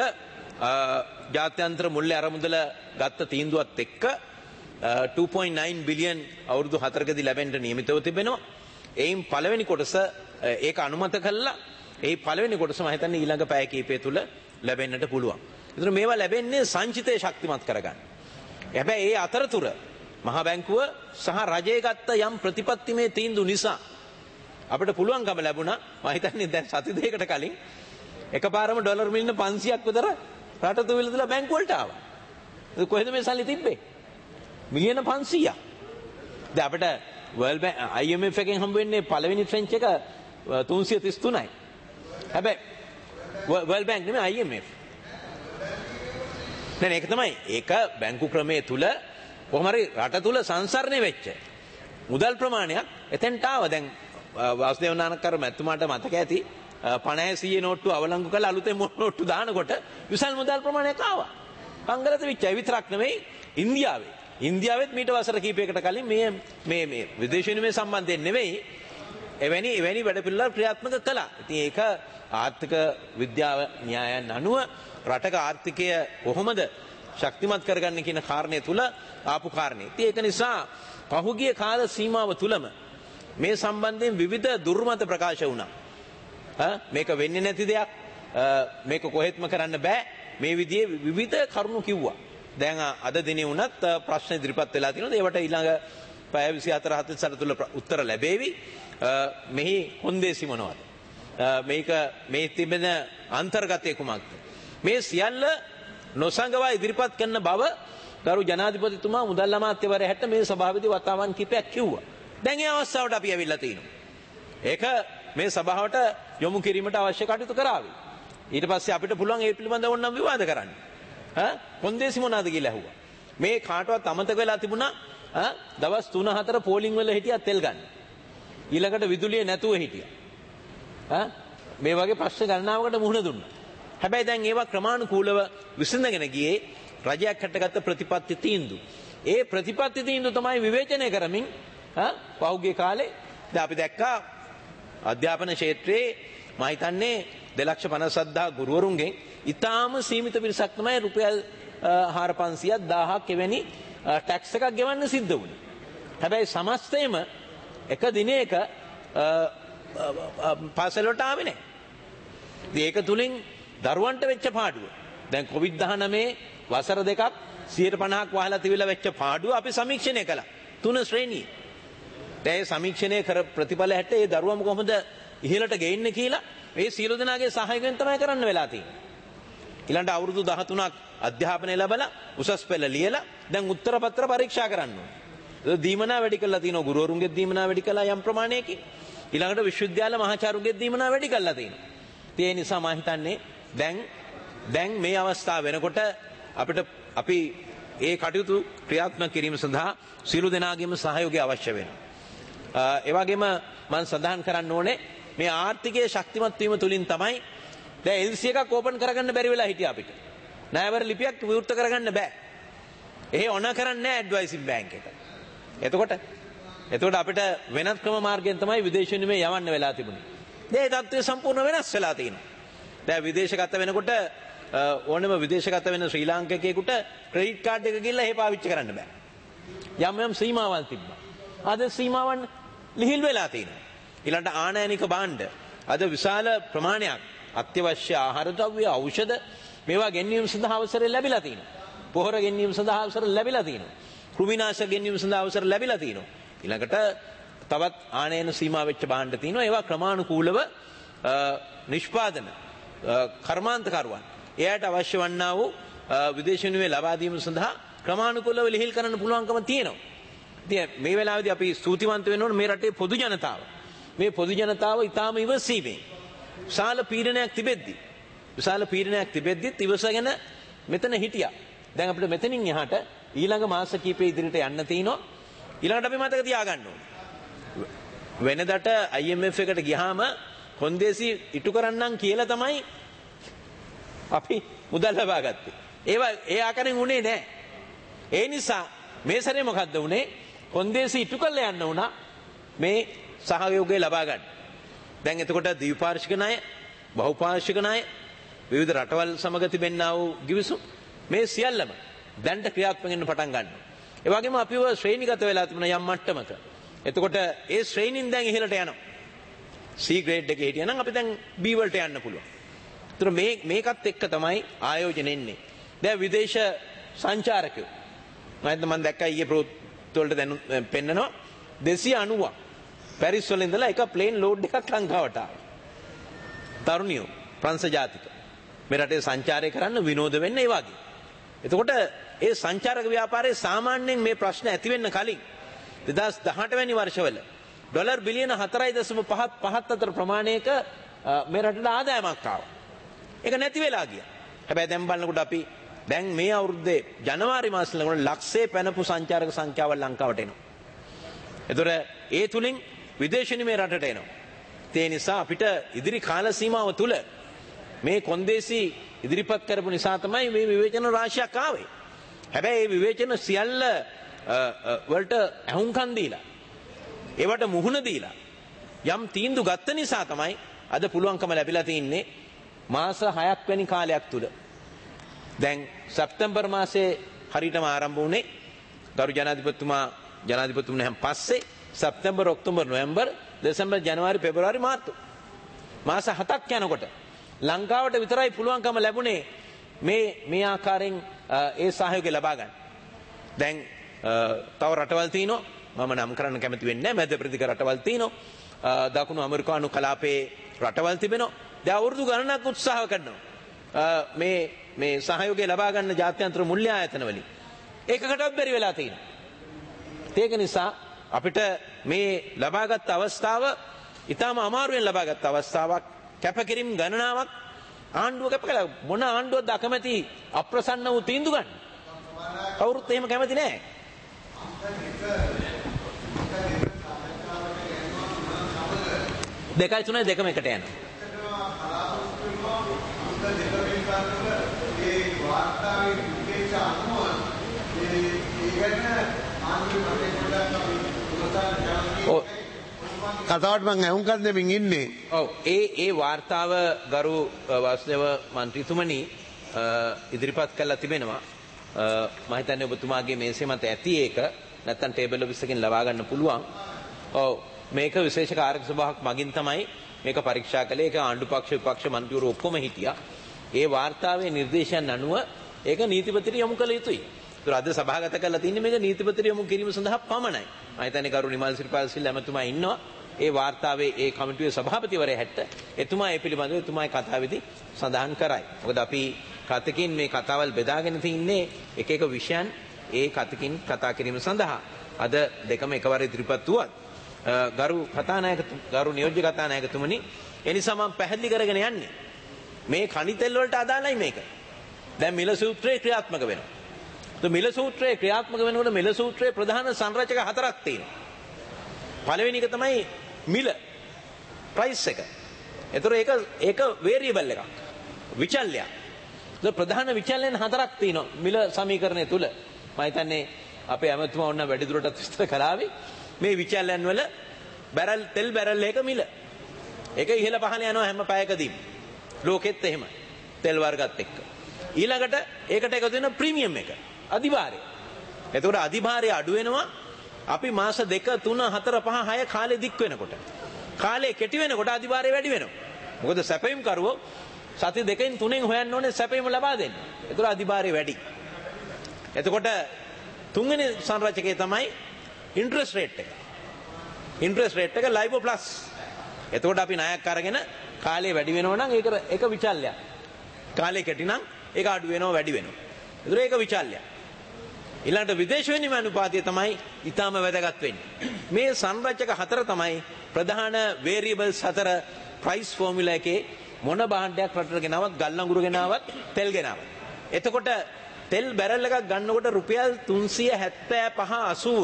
B: ජාත්‍යන්තර මුල්‍ය අරමුදල ගත්ත තීන්දුවත් එක්ක two point nine බිලියන් අවුරුදු හතරකදී ලැබෙන්න නියමිතව තිබෙනවා. එයින් පළවෙනි කොටස ඒක අනුමත කළා. ඒ පළවෙනි කොටස මම හිතන්නේ ඊළඟ පැය කිහිපය තුල ලැබෙන්නට පුළුවන්. ඒතර මේවා ලැබෙන්නේ සංචිතය ශක්තිමත් කරගන්න. හැබැයි ඒ අතරතුර මහා බැංකුව සහ රජය ගත්ත යම් ප්‍රතිපත්තිමය තීන්දුව නිසා අපිට පුළුවන්කම ලැබුණා මම හිතන්නේ දැන් සති දෙකකට කලින් එකපාරම ඩොලර් මිලියන පන්සියයක් විතර රට තුවිලදලා බැංකුව වලට ආවා. ඒක කොහෙද මේ සල්ලි තිබ්බේ? මිලියන පන්සීයක්. දැන් අපිට World Bank I M F එකෙන් හම්බ වෙන්නේ පළවෙනි ට්‍රෙන්ච් එක තුන්සිය තිස් තුනයි. හැබැයි World Bank නෙමෙයි I M F. දැන් ඒක තමයි ඒක බැංකු ක්‍රමයේ තුල කොහොම හරි රට තුල සංසරණය වෙච්ච මුදල් ප්‍රමාණයක් එතෙන්ට ආවා. දැන් වාසුදේව නානකර මැතිතුමාට මතක ඇති පනහේ සීයේ නෝට්ටු අවලංගු කරලා අලුතෙන් නෝට්ටු දානකොට විශාල මුදල් ප්‍රමාණයක් ආවා. පංගලත විච්චයි විතරක් නෙමෙයි ඉන්දියාවේ ඉන්දියාවෙත් මීට වසර කිහිපයකට කලින් මේ මේ මේ විදේශ විනිමය සම්බන්ධයෙන් නෙවෙයි එවැනි එවැනි වැඩ පිළිවෙල ක්‍රියාත්මක කළා. ඉතින් ඒක ආර්ථික විද්‍යාව න්‍යායයන් අනුව රටක ආර්ථිකය කොහොමද ශක්තිමත් කරගන්න කියන කාරණය තුල ආපු කාරණේ. ඉතින් ඒක නිසා පහුගිය කාල සීමාව තුලම මේ සම්බන්ධයෙන් විවිධ දුර්මත ප්‍රකාශ වුණා. මේක වෙන්නේ නැති දෙයක්, මේක කොහෙත්ම කරන්න බෑ, මේ විදිහේ විවිධ කරුණු කිව්වා. දැන් අද දිනේ වුණත් ප්‍රශ්න ඉදිරිපත් වෙලා තියෙනවා. ඒවට ඊළඟ පැය විසිහතර හතළිස් තුල උත්තර ලැබෙවි. මෙහි කොන්දේසි මොනවද? මේක මේ තිබෙන අන්තර්ගතය කුමක්ද? මේ සියල්ල නොසඟවා ඉදිරිපත් කරන බව ගරු ජනාධිපතිතුමා මුදල් අමාත්‍යවරයාට මේ සභාවේදී වතාවන් කිපයක් කිව්වා. දැන් ඒ අවස්ථාවට අපි ඇවිල්ලා තිනවා. ඒක මේ සභාවට යොමු කිරීමට අවශ්‍ය කටයුතු කරાવી. ඊට පස්සේ අපිට පුළුවන් ඒ පිළිබඳව ඕනනම් විවාද කරන්න. ඈ කොන්දේසි මොනවාද කියලා ඇහුවා. මේ කාටවත් අමතක වෙලා තිබුණා ඈ දවස් තුන හතර පෝලිං වල හිටියා තෙල් ගන්න. ඊළඟට විදුලිය නැතුව හිටියා. ඈ මේ වගේ ප්‍රශ්න ගණනාවකට මුහුණ දුන්නා. හැබැයි දැන් ඒවා ක්‍රමානුකූලව විසඳගෙන ගියේ රජයක් හටගත්ත ප්‍රතිපත්ති තීන්දුව. ඒ ප්‍රතිපත්ති තීන්දුව තමයි විවේචනය කරමින් ඈ පහුගිය කාලේ දැන් අපි දැක්කා අධ්‍යාපන ක්ෂේත්‍රයේ මම හිතන්නේ දෙලක්ෂ පනස් හදාරක ගුරුවරුන්ගෙන් ඉතාම සීමිත පිරිසක් තමයි රුපියල් හාර පන්සියයක් දහයක් එවැනි ටැක්ස් එකක් ගෙවන්න සිද්ධ වුණේ. හැබැයි සමස්තයම එක දිනයක පාසලට ආවේ නැහැ. ඒක තුලින් දරුවන්ට වෙච්ච පාඩුව. දැන් කොවිඩ් දහනවය වසර දෙකක් සියයට පනහක් වහලා තිබිලා වෙච්ච පාඩුව අපි සමීක්ෂණය කළා. තුන ශ්‍රේණියේ. දැන් සමීක්ෂණය කර ප්‍රතිඵල හැට ඒ දරුවම කොහොමද ඉහළට ගෙන්නේ කියලා මේ සියලු දෙනාගේ සහායයෙන් තමයි කරන්න වෙලා තියෙන්නේ. ඊළඟට අවුරුදු දහතුනක් අධ්‍යාපනය ලැබලා උසස් පෙළ ලියලා දැන් උත්තර පත්‍ර පරීක්ෂා කරන්න ඕනේ. දීමනා වැඩි කළා තියෙනවා. ගුරුවරුන්ගේ දීමනා වැඩි කළා යම් ප්‍රමාණයකින්. ඊළඟට විශ්වවිද්‍යාල මහාචාර්යුගේ දීමනා වැඩි කළා තියෙනවා. ඒ නිසා මම හිතන්නේ දැන් දැන් මේ අවස්ථාව වෙනකොට අපිට අපි ඒ කටයුතු ක්‍රියාත්මක කිරීම සඳහා සියලු දෙනාගේම සහයෝගය අවශ්‍ය වෙනවා. ඒ වගේම මම සඳහන් කරන්න ඕනේ මේ ආර්ථිකයේ ශක්තිමත් වීම තුලින් තමයි දැන් එල් සී එකක් ඕපන් කරගන්න බැරි වෙලා හිටියා අපිට. ණයවර ලිපියක් විවෘත කරගන්න බෑ. එහෙ ඔන කරන්නේ නැහැ ඇඩ්වයිසින් බැංක් එක. එතකොට එතකොට අපිට වෙනත් ක්‍රම මාර්ගයෙන් තමයි විදේශ විනිමය යවන්න වෙලා තිබුණේ. දැන් ඒ තත්ත්වය සම්පූර්ණ වෙනස් වෙලා තියෙනවා. දැන් විදේශගත වෙනකොට ඕනම විදේශගත වෙන ශ්‍රී ලාංකිකයෙකුට ක්‍රෙඩිට් කාඩ් එක ගිහලා එහෙ පාවිච්චි කරන්න බෑ. යම් යම් සීමාවල් තිබ්බා. අද සීමාවන් ලිහිල් වෙලා තියෙනවා. ඊළඟට ආනයනික භාණ්ඩ අද විශාල ප්‍රමාණයක් අත්‍යවශ්‍ය ආහාර ද්‍රව්‍ය ඖෂධ මේවා ගෙන්වීම සඳහා අවසර ලැබිලා තියෙනවා. පොහොර ගෙන්වීම සඳහා අවසර ලැබිලා තියෙනවා. කෘමිනාශක ගෙන්වීම සඳහා අවසර ලැබිලා තියෙනවා. ඊළඟට තවත් ආනයන සීමා වෙච්ච භාණ්ඩ තියෙනවා. ඒවා ක්‍රමානුකූලව නිෂ්පාදන කර්මාන්තකරුවන් එයාට අවශ්‍ය වන්නා වූ විදේශ විනිමය ලබා දීම සඳහා ක්‍රමානුකූලව ලිහිල් කරන්න පුළුවන්කම තියෙනවා. ඉතින් මේ වෙලාවේදී අපි ස්තුතිවන්ත වෙන්න ඕනේ මේ රටේ පොදු ජනතාව. මේ පොදු ජනතාව ඊටාම ඉවසීමෙන් විශාල පීඩනයක් තිබෙද්දි විශාල පීඩනයක් තිබෙද්දිත් ඉවසගෙන මෙතන හිටියා. දැන් අපිට මෙතනින් එහාට ඊළඟ මාස කිහිපෙ ඉදිරියට යන්න තියෙනවා. ඊළඟට අපි මතක තියාගන්න ඕනේ. වෙනදට අයි එම් එෆ් එකට ගියාම කොන්දේසි ඉටු කරන්නම් කියලා තමයි අපි මුදල් ලබා ගත්තේ. ඒවා ඒ ආකාරයෙන් උනේ නැහැ. ඒ නිසා මේ සැරේ මොකද්ද උනේ? කොන්දේසි ඉටු කරලා යන්න උනා මේ සහයෝගය ලබා ගන්න. දැන් එතකොට ද්විපාර්ශ්වික ණය, බහුපාර්ශ්වික ණය, විවිධ රටවල් සමග තිබෙන්නා වූ ගිවිසුම් මේ සියල්ලම දැන්ට ක්‍රියාත්මක වෙන්න පටන් ගන්නවා. ඒ වගේම අපිව ශ්‍රේණිගත වෙලා තිබුණ යම් මට්ටමක. එතකොට ඒ ශ්‍රේණින් දැන් ඉහළට යනවා. C grade එකේ හිටියනම් අපි දැන් B වලට යන්න පුළුවන්. ඒතර මේ මේකත් එක්ක තමයි ආයෝජන එන්නේ. දැන් විදේශ සංචාරකයෝ මම මම දැක්කා ඊයේ ප්‍රෝත්වලට දැන් පෙන්නනවා දෙසිය අනූවක් පැරිස් වල ඉඳලා එක ප්ලේන් ලෝඩ් එකක් ලංකාවට ආවා. තරුණියෝ ප්‍රංශ ජාතික මේ රටේ සංචාරය කරන්න විනෝද වෙන්න ඒ වගේ. එතකොට ඒ සංචාරක ව්‍යාපාරයේ සාමාන්‍යයෙන් මේ ප්‍රශ්න ඇති වෙන්න කලින් දෙදහස් දහඅට වැනි වර්ෂවල ඩොලර් බිලියන හතරයි දශම පහක් පහත් අතර ප්‍රමාණයක මේ රටට ආදායමක් ආවා. ඒක නැති වෙලා ගියා. හැබැයි දැන් බලනකොට අපි දැන් මේ අවුරුද්දේ ජනවාරි මාසෙ ලඟන ලක්ෂේ පැනපු සංචාරක සංඛ්‍යාව ලංකාවට එනවා. ඒතර ඒ තුලින් විදේශ විනිමය රටට එනවා. ඒ නිසා අපිට ඉදිරි කාල සීමාව තුල මේ කොන්දේසි ඉදිරිපත් කරපු නිසා තමයි මේ විවේචන රාශියක් ආවේ. හැබැයි මේ විවේචන සියල්ල වලට අහුම්කම් දීලා ඒවට මුහුණ දීලා යම් තීන්දුව ගත්ත නිසා තමයි අද පුළුවන්කම ලැබිලා තින්නේ මාස හයක් වැනි කාලයක් තුල. දැන් සැප්තැම්බර් මාසයේ හරියටම ආරම්භ වුණේ ගරු ජනාධිපතිතුමා ජනාධිපතිතුමා නම් පස්සේ සැප්තැම්බර් ඔක්තෝබර් නොවැම්බර් දෙසැම්බර් ජනවාරි පෙබරවාරි මාර්තු මාස හතක් යනකොට ලංකාවට විතරයි පුළුවන්කම ලැබුණේ මේ මේ ආකාරයෙන් ඒ සහයෝගය ලබා ගන්න. දැන් තව රටවල් තියෙනවා මම නම් කරන්න කැමති වෙන්නේ නැහැ. මැද ප්‍රතික රටවල් තියෙනවා. දකුණු ඇමරිකානු කලාපයේ රටවල් තිබෙනවා. දැන් අවුරුදු ගණනක් උත්සාහ කරනවා. මේ මේ සහයෝගය ලබා ගන්න ජාත්‍යන්තර මුල්‍ය ආයතන වලින්. ඒකකටවත් බැරි වෙලා තියෙනවා. ඒක නිසා අපිට මේ ලබාගත් අවස්ථාව ඊටම අමාරුවෙන් ලබාගත් අවස්ථාවක්. කැපකිරීම ගණනාවක් ආණ්ඩුව කැප කළා. මොන ආණ්ඩුවක්ද අකමැති අප්‍රසන්න වූ තීන්දුව ගන්න? කවුරුත් එහෙම කැමති නැහැ. දෙකයි තුනයි දෙකම එකට යනවා.
J: කතාවට මම අහුම්කම් දෙමින් ඉන්නේ.
B: ඔව් ඒ ඒ වාර්තාව ගරු වාසුදේව මන්ත්‍රීතුමනි ඉදිරිපත් කළා තිබෙනවා. මම හිතන්නේ ඔබතුමාගේ මේසෙ මත ඇති ඒක නැත්තම් ටේබල් ඔෆිස් එකෙන් ලබා ගන්න පුළුවන්. ඔව් මේක විශේෂ කාර්ය සභාවක් මගින් තමයි මේක පරීක්ෂා කළේ. ඒක ආණ්ඩු පක්ෂ විපක්ෂ මන්ත්‍රීවරු ඔක්කොම හිටියා. ඒ වාර්තාවේ නිර්දේශයන් අනුව ඒක නීතිපතිට යොමු කළ යුතුයි. ඒතර අද සභාගත කරලා තින්නේ මේක නීතිපතිට යොමු කිරීම සඳහා පමණයි. මම හිතන්නේ කරු නිමල් සිරිපාල සිල්වා එතුමා ඉන්නවා. ඒ වාර්තාවේ ඒ කමිටුවේ සභාපතිවරයා හැට එතුමා ඒ පිළිබඳව එතුමායි කතාවේදී සඳහන් කරයි. මොකද අපි කතකින් මේ කතාවල් බෙදාගෙන තින්නේ එක එක විෂයන් ඒ කතකින් කතා කිරීම සඳහා. අද දෙකම එකවර ඉදිරිපත් වුවත් ගරු කතානායක ගරු නියෝජ්‍ය කතානායකතුමනි ඒ නිසා මම පැහැදිලි කරගෙන යන්නේ මේ කණිතෙල් වලට අදාළයි මේක. දැන් මිල සූත්‍රය ක්‍රියාත්මක වෙනවා. તો මිල සූත්‍රය ක්‍රියාත්මක වෙනකොට මිල සූත්‍රයේ ප්‍රධාන සංරචක හතරක් තියෙනවා. පළවෙනි එක තමයි මිල ප්‍රයිස් එක. ඒතර ඒක ඒක වේරියබල් එකක්. විචල්‍යයක්. ඒ ප්‍රධාන විචල්‍යයන් හතරක් තියෙනවා මිල සමීකරණය තුල. මම හිතන්නේ අපේ ඇමතුමා වුණා වැඩි දුරටත් විස්තර කරાવી. මේ විචල්‍යයන් වල බැරල් තෙල් බැරල් එක මිල. ඒක ඉහළ පහළ යනවා හැම පැයකදීම. ලෝකෙත් එහෙමයි. තෙල් වර්ගත් එක්ක. ඊළඟට ඒකට එකතු වෙන ප්‍රීමියම් එක. අධිභාරය. එතකොට අධිභාරය අඩු වෙනවා අපි මාස දෙක තුන හතර පහ හය කාලේ දික් වෙනකොට. කාලේ කෙටි වෙනකොට අධිභාරය වැඩි වෙනවා. මොකද සැපයීම් කරුවෝ සති දෙකෙන් තුනෙන් හොයන්න ඕනේ සැපයීම ලබා දෙන්න. එතකොට අධිභාරය වැඩි. එතකොට තුන්වෙනි සංරචකය තමයි ඉන්ට්‍රස්ට් රේට් එක. ඉන්ට්‍රස්ට් රේට් එක ලයිබෝ ප්ලස්. එතකොට අපි ණයක් අරගෙන කාලේ වැඩි වෙනවා නම් ඒක ඒක විචල්‍යයක්. කාලේ කෙටි නම් ඒක අඩු වෙනවා වැඩි වෙනවා. ඒතර ඒක විචල්‍යයක්. ඊළඟට විදේශ විනිමය අනුපාතය තමයි ඊටාම වැදගත් වෙන්නේ. මේ සංරචක හතර තමයි ප්‍රධාන වේරියබල්ස් හතර ප්‍රයිස් ෆෝමියුලා එකේ මොන භාණ්ඩයක් රටට ගෙනාවත් ගල් අඟුරු ගෙනාවත් තෙල් ගෙනාවත්. එතකොට තෙල් බැරල් එකක් ගන්නකොට රුපියල් තුන්සිය හැත්තෑපහ අසූව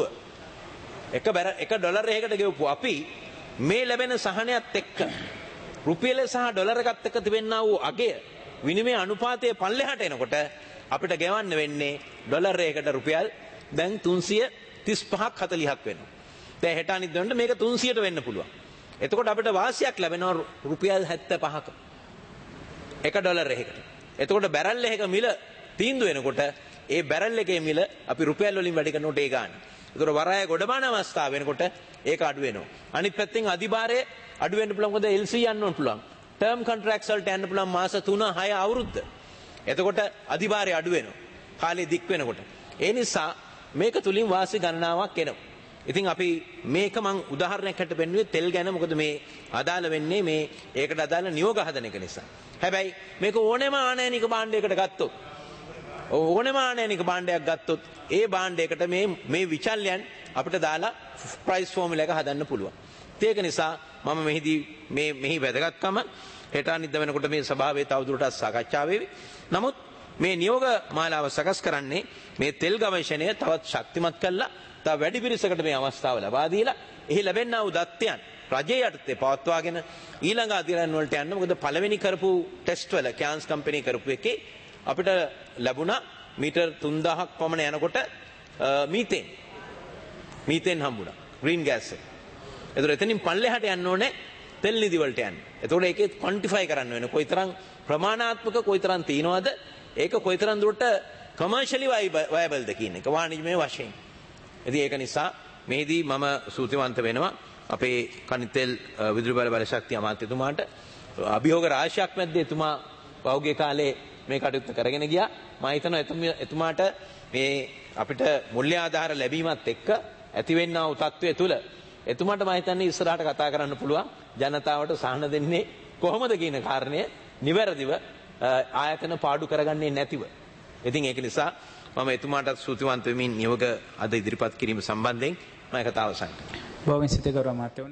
B: එක බැර එක ඩොලර් එකකට ගෙවපු අපි මේ ලැබෙන සහනයත් එක්ක රුපියල සහ ඩොලර් එකත් එක්ක තිබෙනා වූ අගය විනිමය අනුපාතයේ පල්ලෙහාට එනකොට අපිට ගෙවන්න වෙන්නේ ඩොලර් එකකට රුපියල් දැන් තුන්සිය තිස් පහක් හතළිහක් වෙනවා. දැන් හෙට අනිත් දවල්ට මේක තුන්සියට වෙන්න පුළුවන්. එතකොට අපිට වාසියක් ලැබෙනවා රුපියල් හැත්තෑපහක එක ඩොලර් එකකට. එතකොට බැරල් එකක මිල තීන්දුව වෙනකොට ඒ බැරල් එකේ මිල අපි රුපියල් වලින් වැඩි කරනකොට ඒ ගන්න. ඒතර වරාය ගොඩබාන අවස්ථාව වෙනකොට ඒක අඩු වෙනවා. අනිත් පැත්තෙන් අධිභාරය අඩු වෙන්න පුළුවන්. මොකද එල් සී යන්න ඕන පුළුවන්. ටර්ම් කොන්ට්‍රැක්ට්ස් වලට යන්න පුළුවන් මාස තුන හය අවුරුද්ද. එතකොට අධිභාරය අඩු වෙනවා. කාලේ දික් වෙනකොට. ඒ නිසා මේක තුලින් වාසි ගණනාවක් එනවා. ඉතින් අපි මේක මං උදාහරණයක් හැට පෙන්නුවේ තෙල් ගැන. මොකද මේ අදාළ වෙන්නේ මේ ඒකට අදාළ නියෝග හදන එක නිසා. හැබැයි මේක ඕනෑම ආනයනික භාණ්ඩයකට ගත්තොත් ඕනෑම ආනයනික භාණ්ඩයක් ගත්තොත් ඒ භාණ්ඩයකට මේ මේ විචල්‍යයන් අපිට දාලා ප්‍රයිස් ෆෝමියුලා එක හදන්න පුළුවන්. ඒක නිසා මම මෙහිදී මේ මෙහි වැදගත්කම හෙට අනිද්දා වෙනකොට මේ සභාවේ තවදුරටත් සාකච්ඡා වෙවි. නමුත් මේ නියෝග මාලාව සකස් කරන්නේ මේ තෙල් ගවේෂණය තවත් ශක්තිමත් කරලා තව වැඩි පිරිසකට මේ අවස්ථාව ලබා දීලා එහි ලැබෙනා වූ දත්තයන් රජයේ යටතේ පවත්වාගෙන ඊළඟ අධ්‍යයන වලට යන්න. මොකද පළවෙනි කරපු ටෙස්ට් වල කැන්ස් කම්පැනි කරපු එකේ අපිට ලැබුණා මීටර් තුන්දාහක් පමණ යනකොට මීතේන් මීතේන් හම්බුණා ග්‍රීන් ගෑස් එක. ඒතර එතනින් පල්ලෙහාට යන්න ඕනේ තෙල් නිදි වලට යන්න. එතකොට ඒකේ ක්වොන්ටිෆයි කරන්න වෙන කොයිතරම් ප්‍රමාණාත්මක කොයිතරම් තියනවද ඒක කොයිතරම් දුරට කමර්ෂියලි වයබල්ද කියන එක වාණිජමය වශයෙන්. ඉතින් ඒක නිසා මේදී මම සූතිවන්ත වෙනවා අපේ කනිතෙල් විදුලි බල බල ශක්තිය අමාත්‍යතුමාට අභියෝග රාශියක් මැද්දේ එතුමා පෞද්ගලික කාලේ මේ කටයුත්ත කරගෙන ගියා. මම හිතනවා එතුමාට මේ අපිට මුල්‍ය ආධාර ලැබීමත් එක්ක ඇතිවෙනා වූ තත්ත්වය තුළ එතුමාට මම හිතන්නේ ඉස්සරහට කතා කරන්න පුළුවන් ජනතාවට සහන දෙන්නේ කොහොමද කියන කාරණය නිවැරදිව ආයතන පාඩු කරගන්නේ නැතිව. ඉතින් ඒක නිසා මම එතුමාටත් සූතිවන්ත වෙමින් නියෝග අද ඉදිරිපත් කිරීම සම්බන්ධයෙන් මම කතාව අවසන් කරනවා.
K: බොහොම ස්තුතියි ගෞරව අමාත්‍යවරුන්.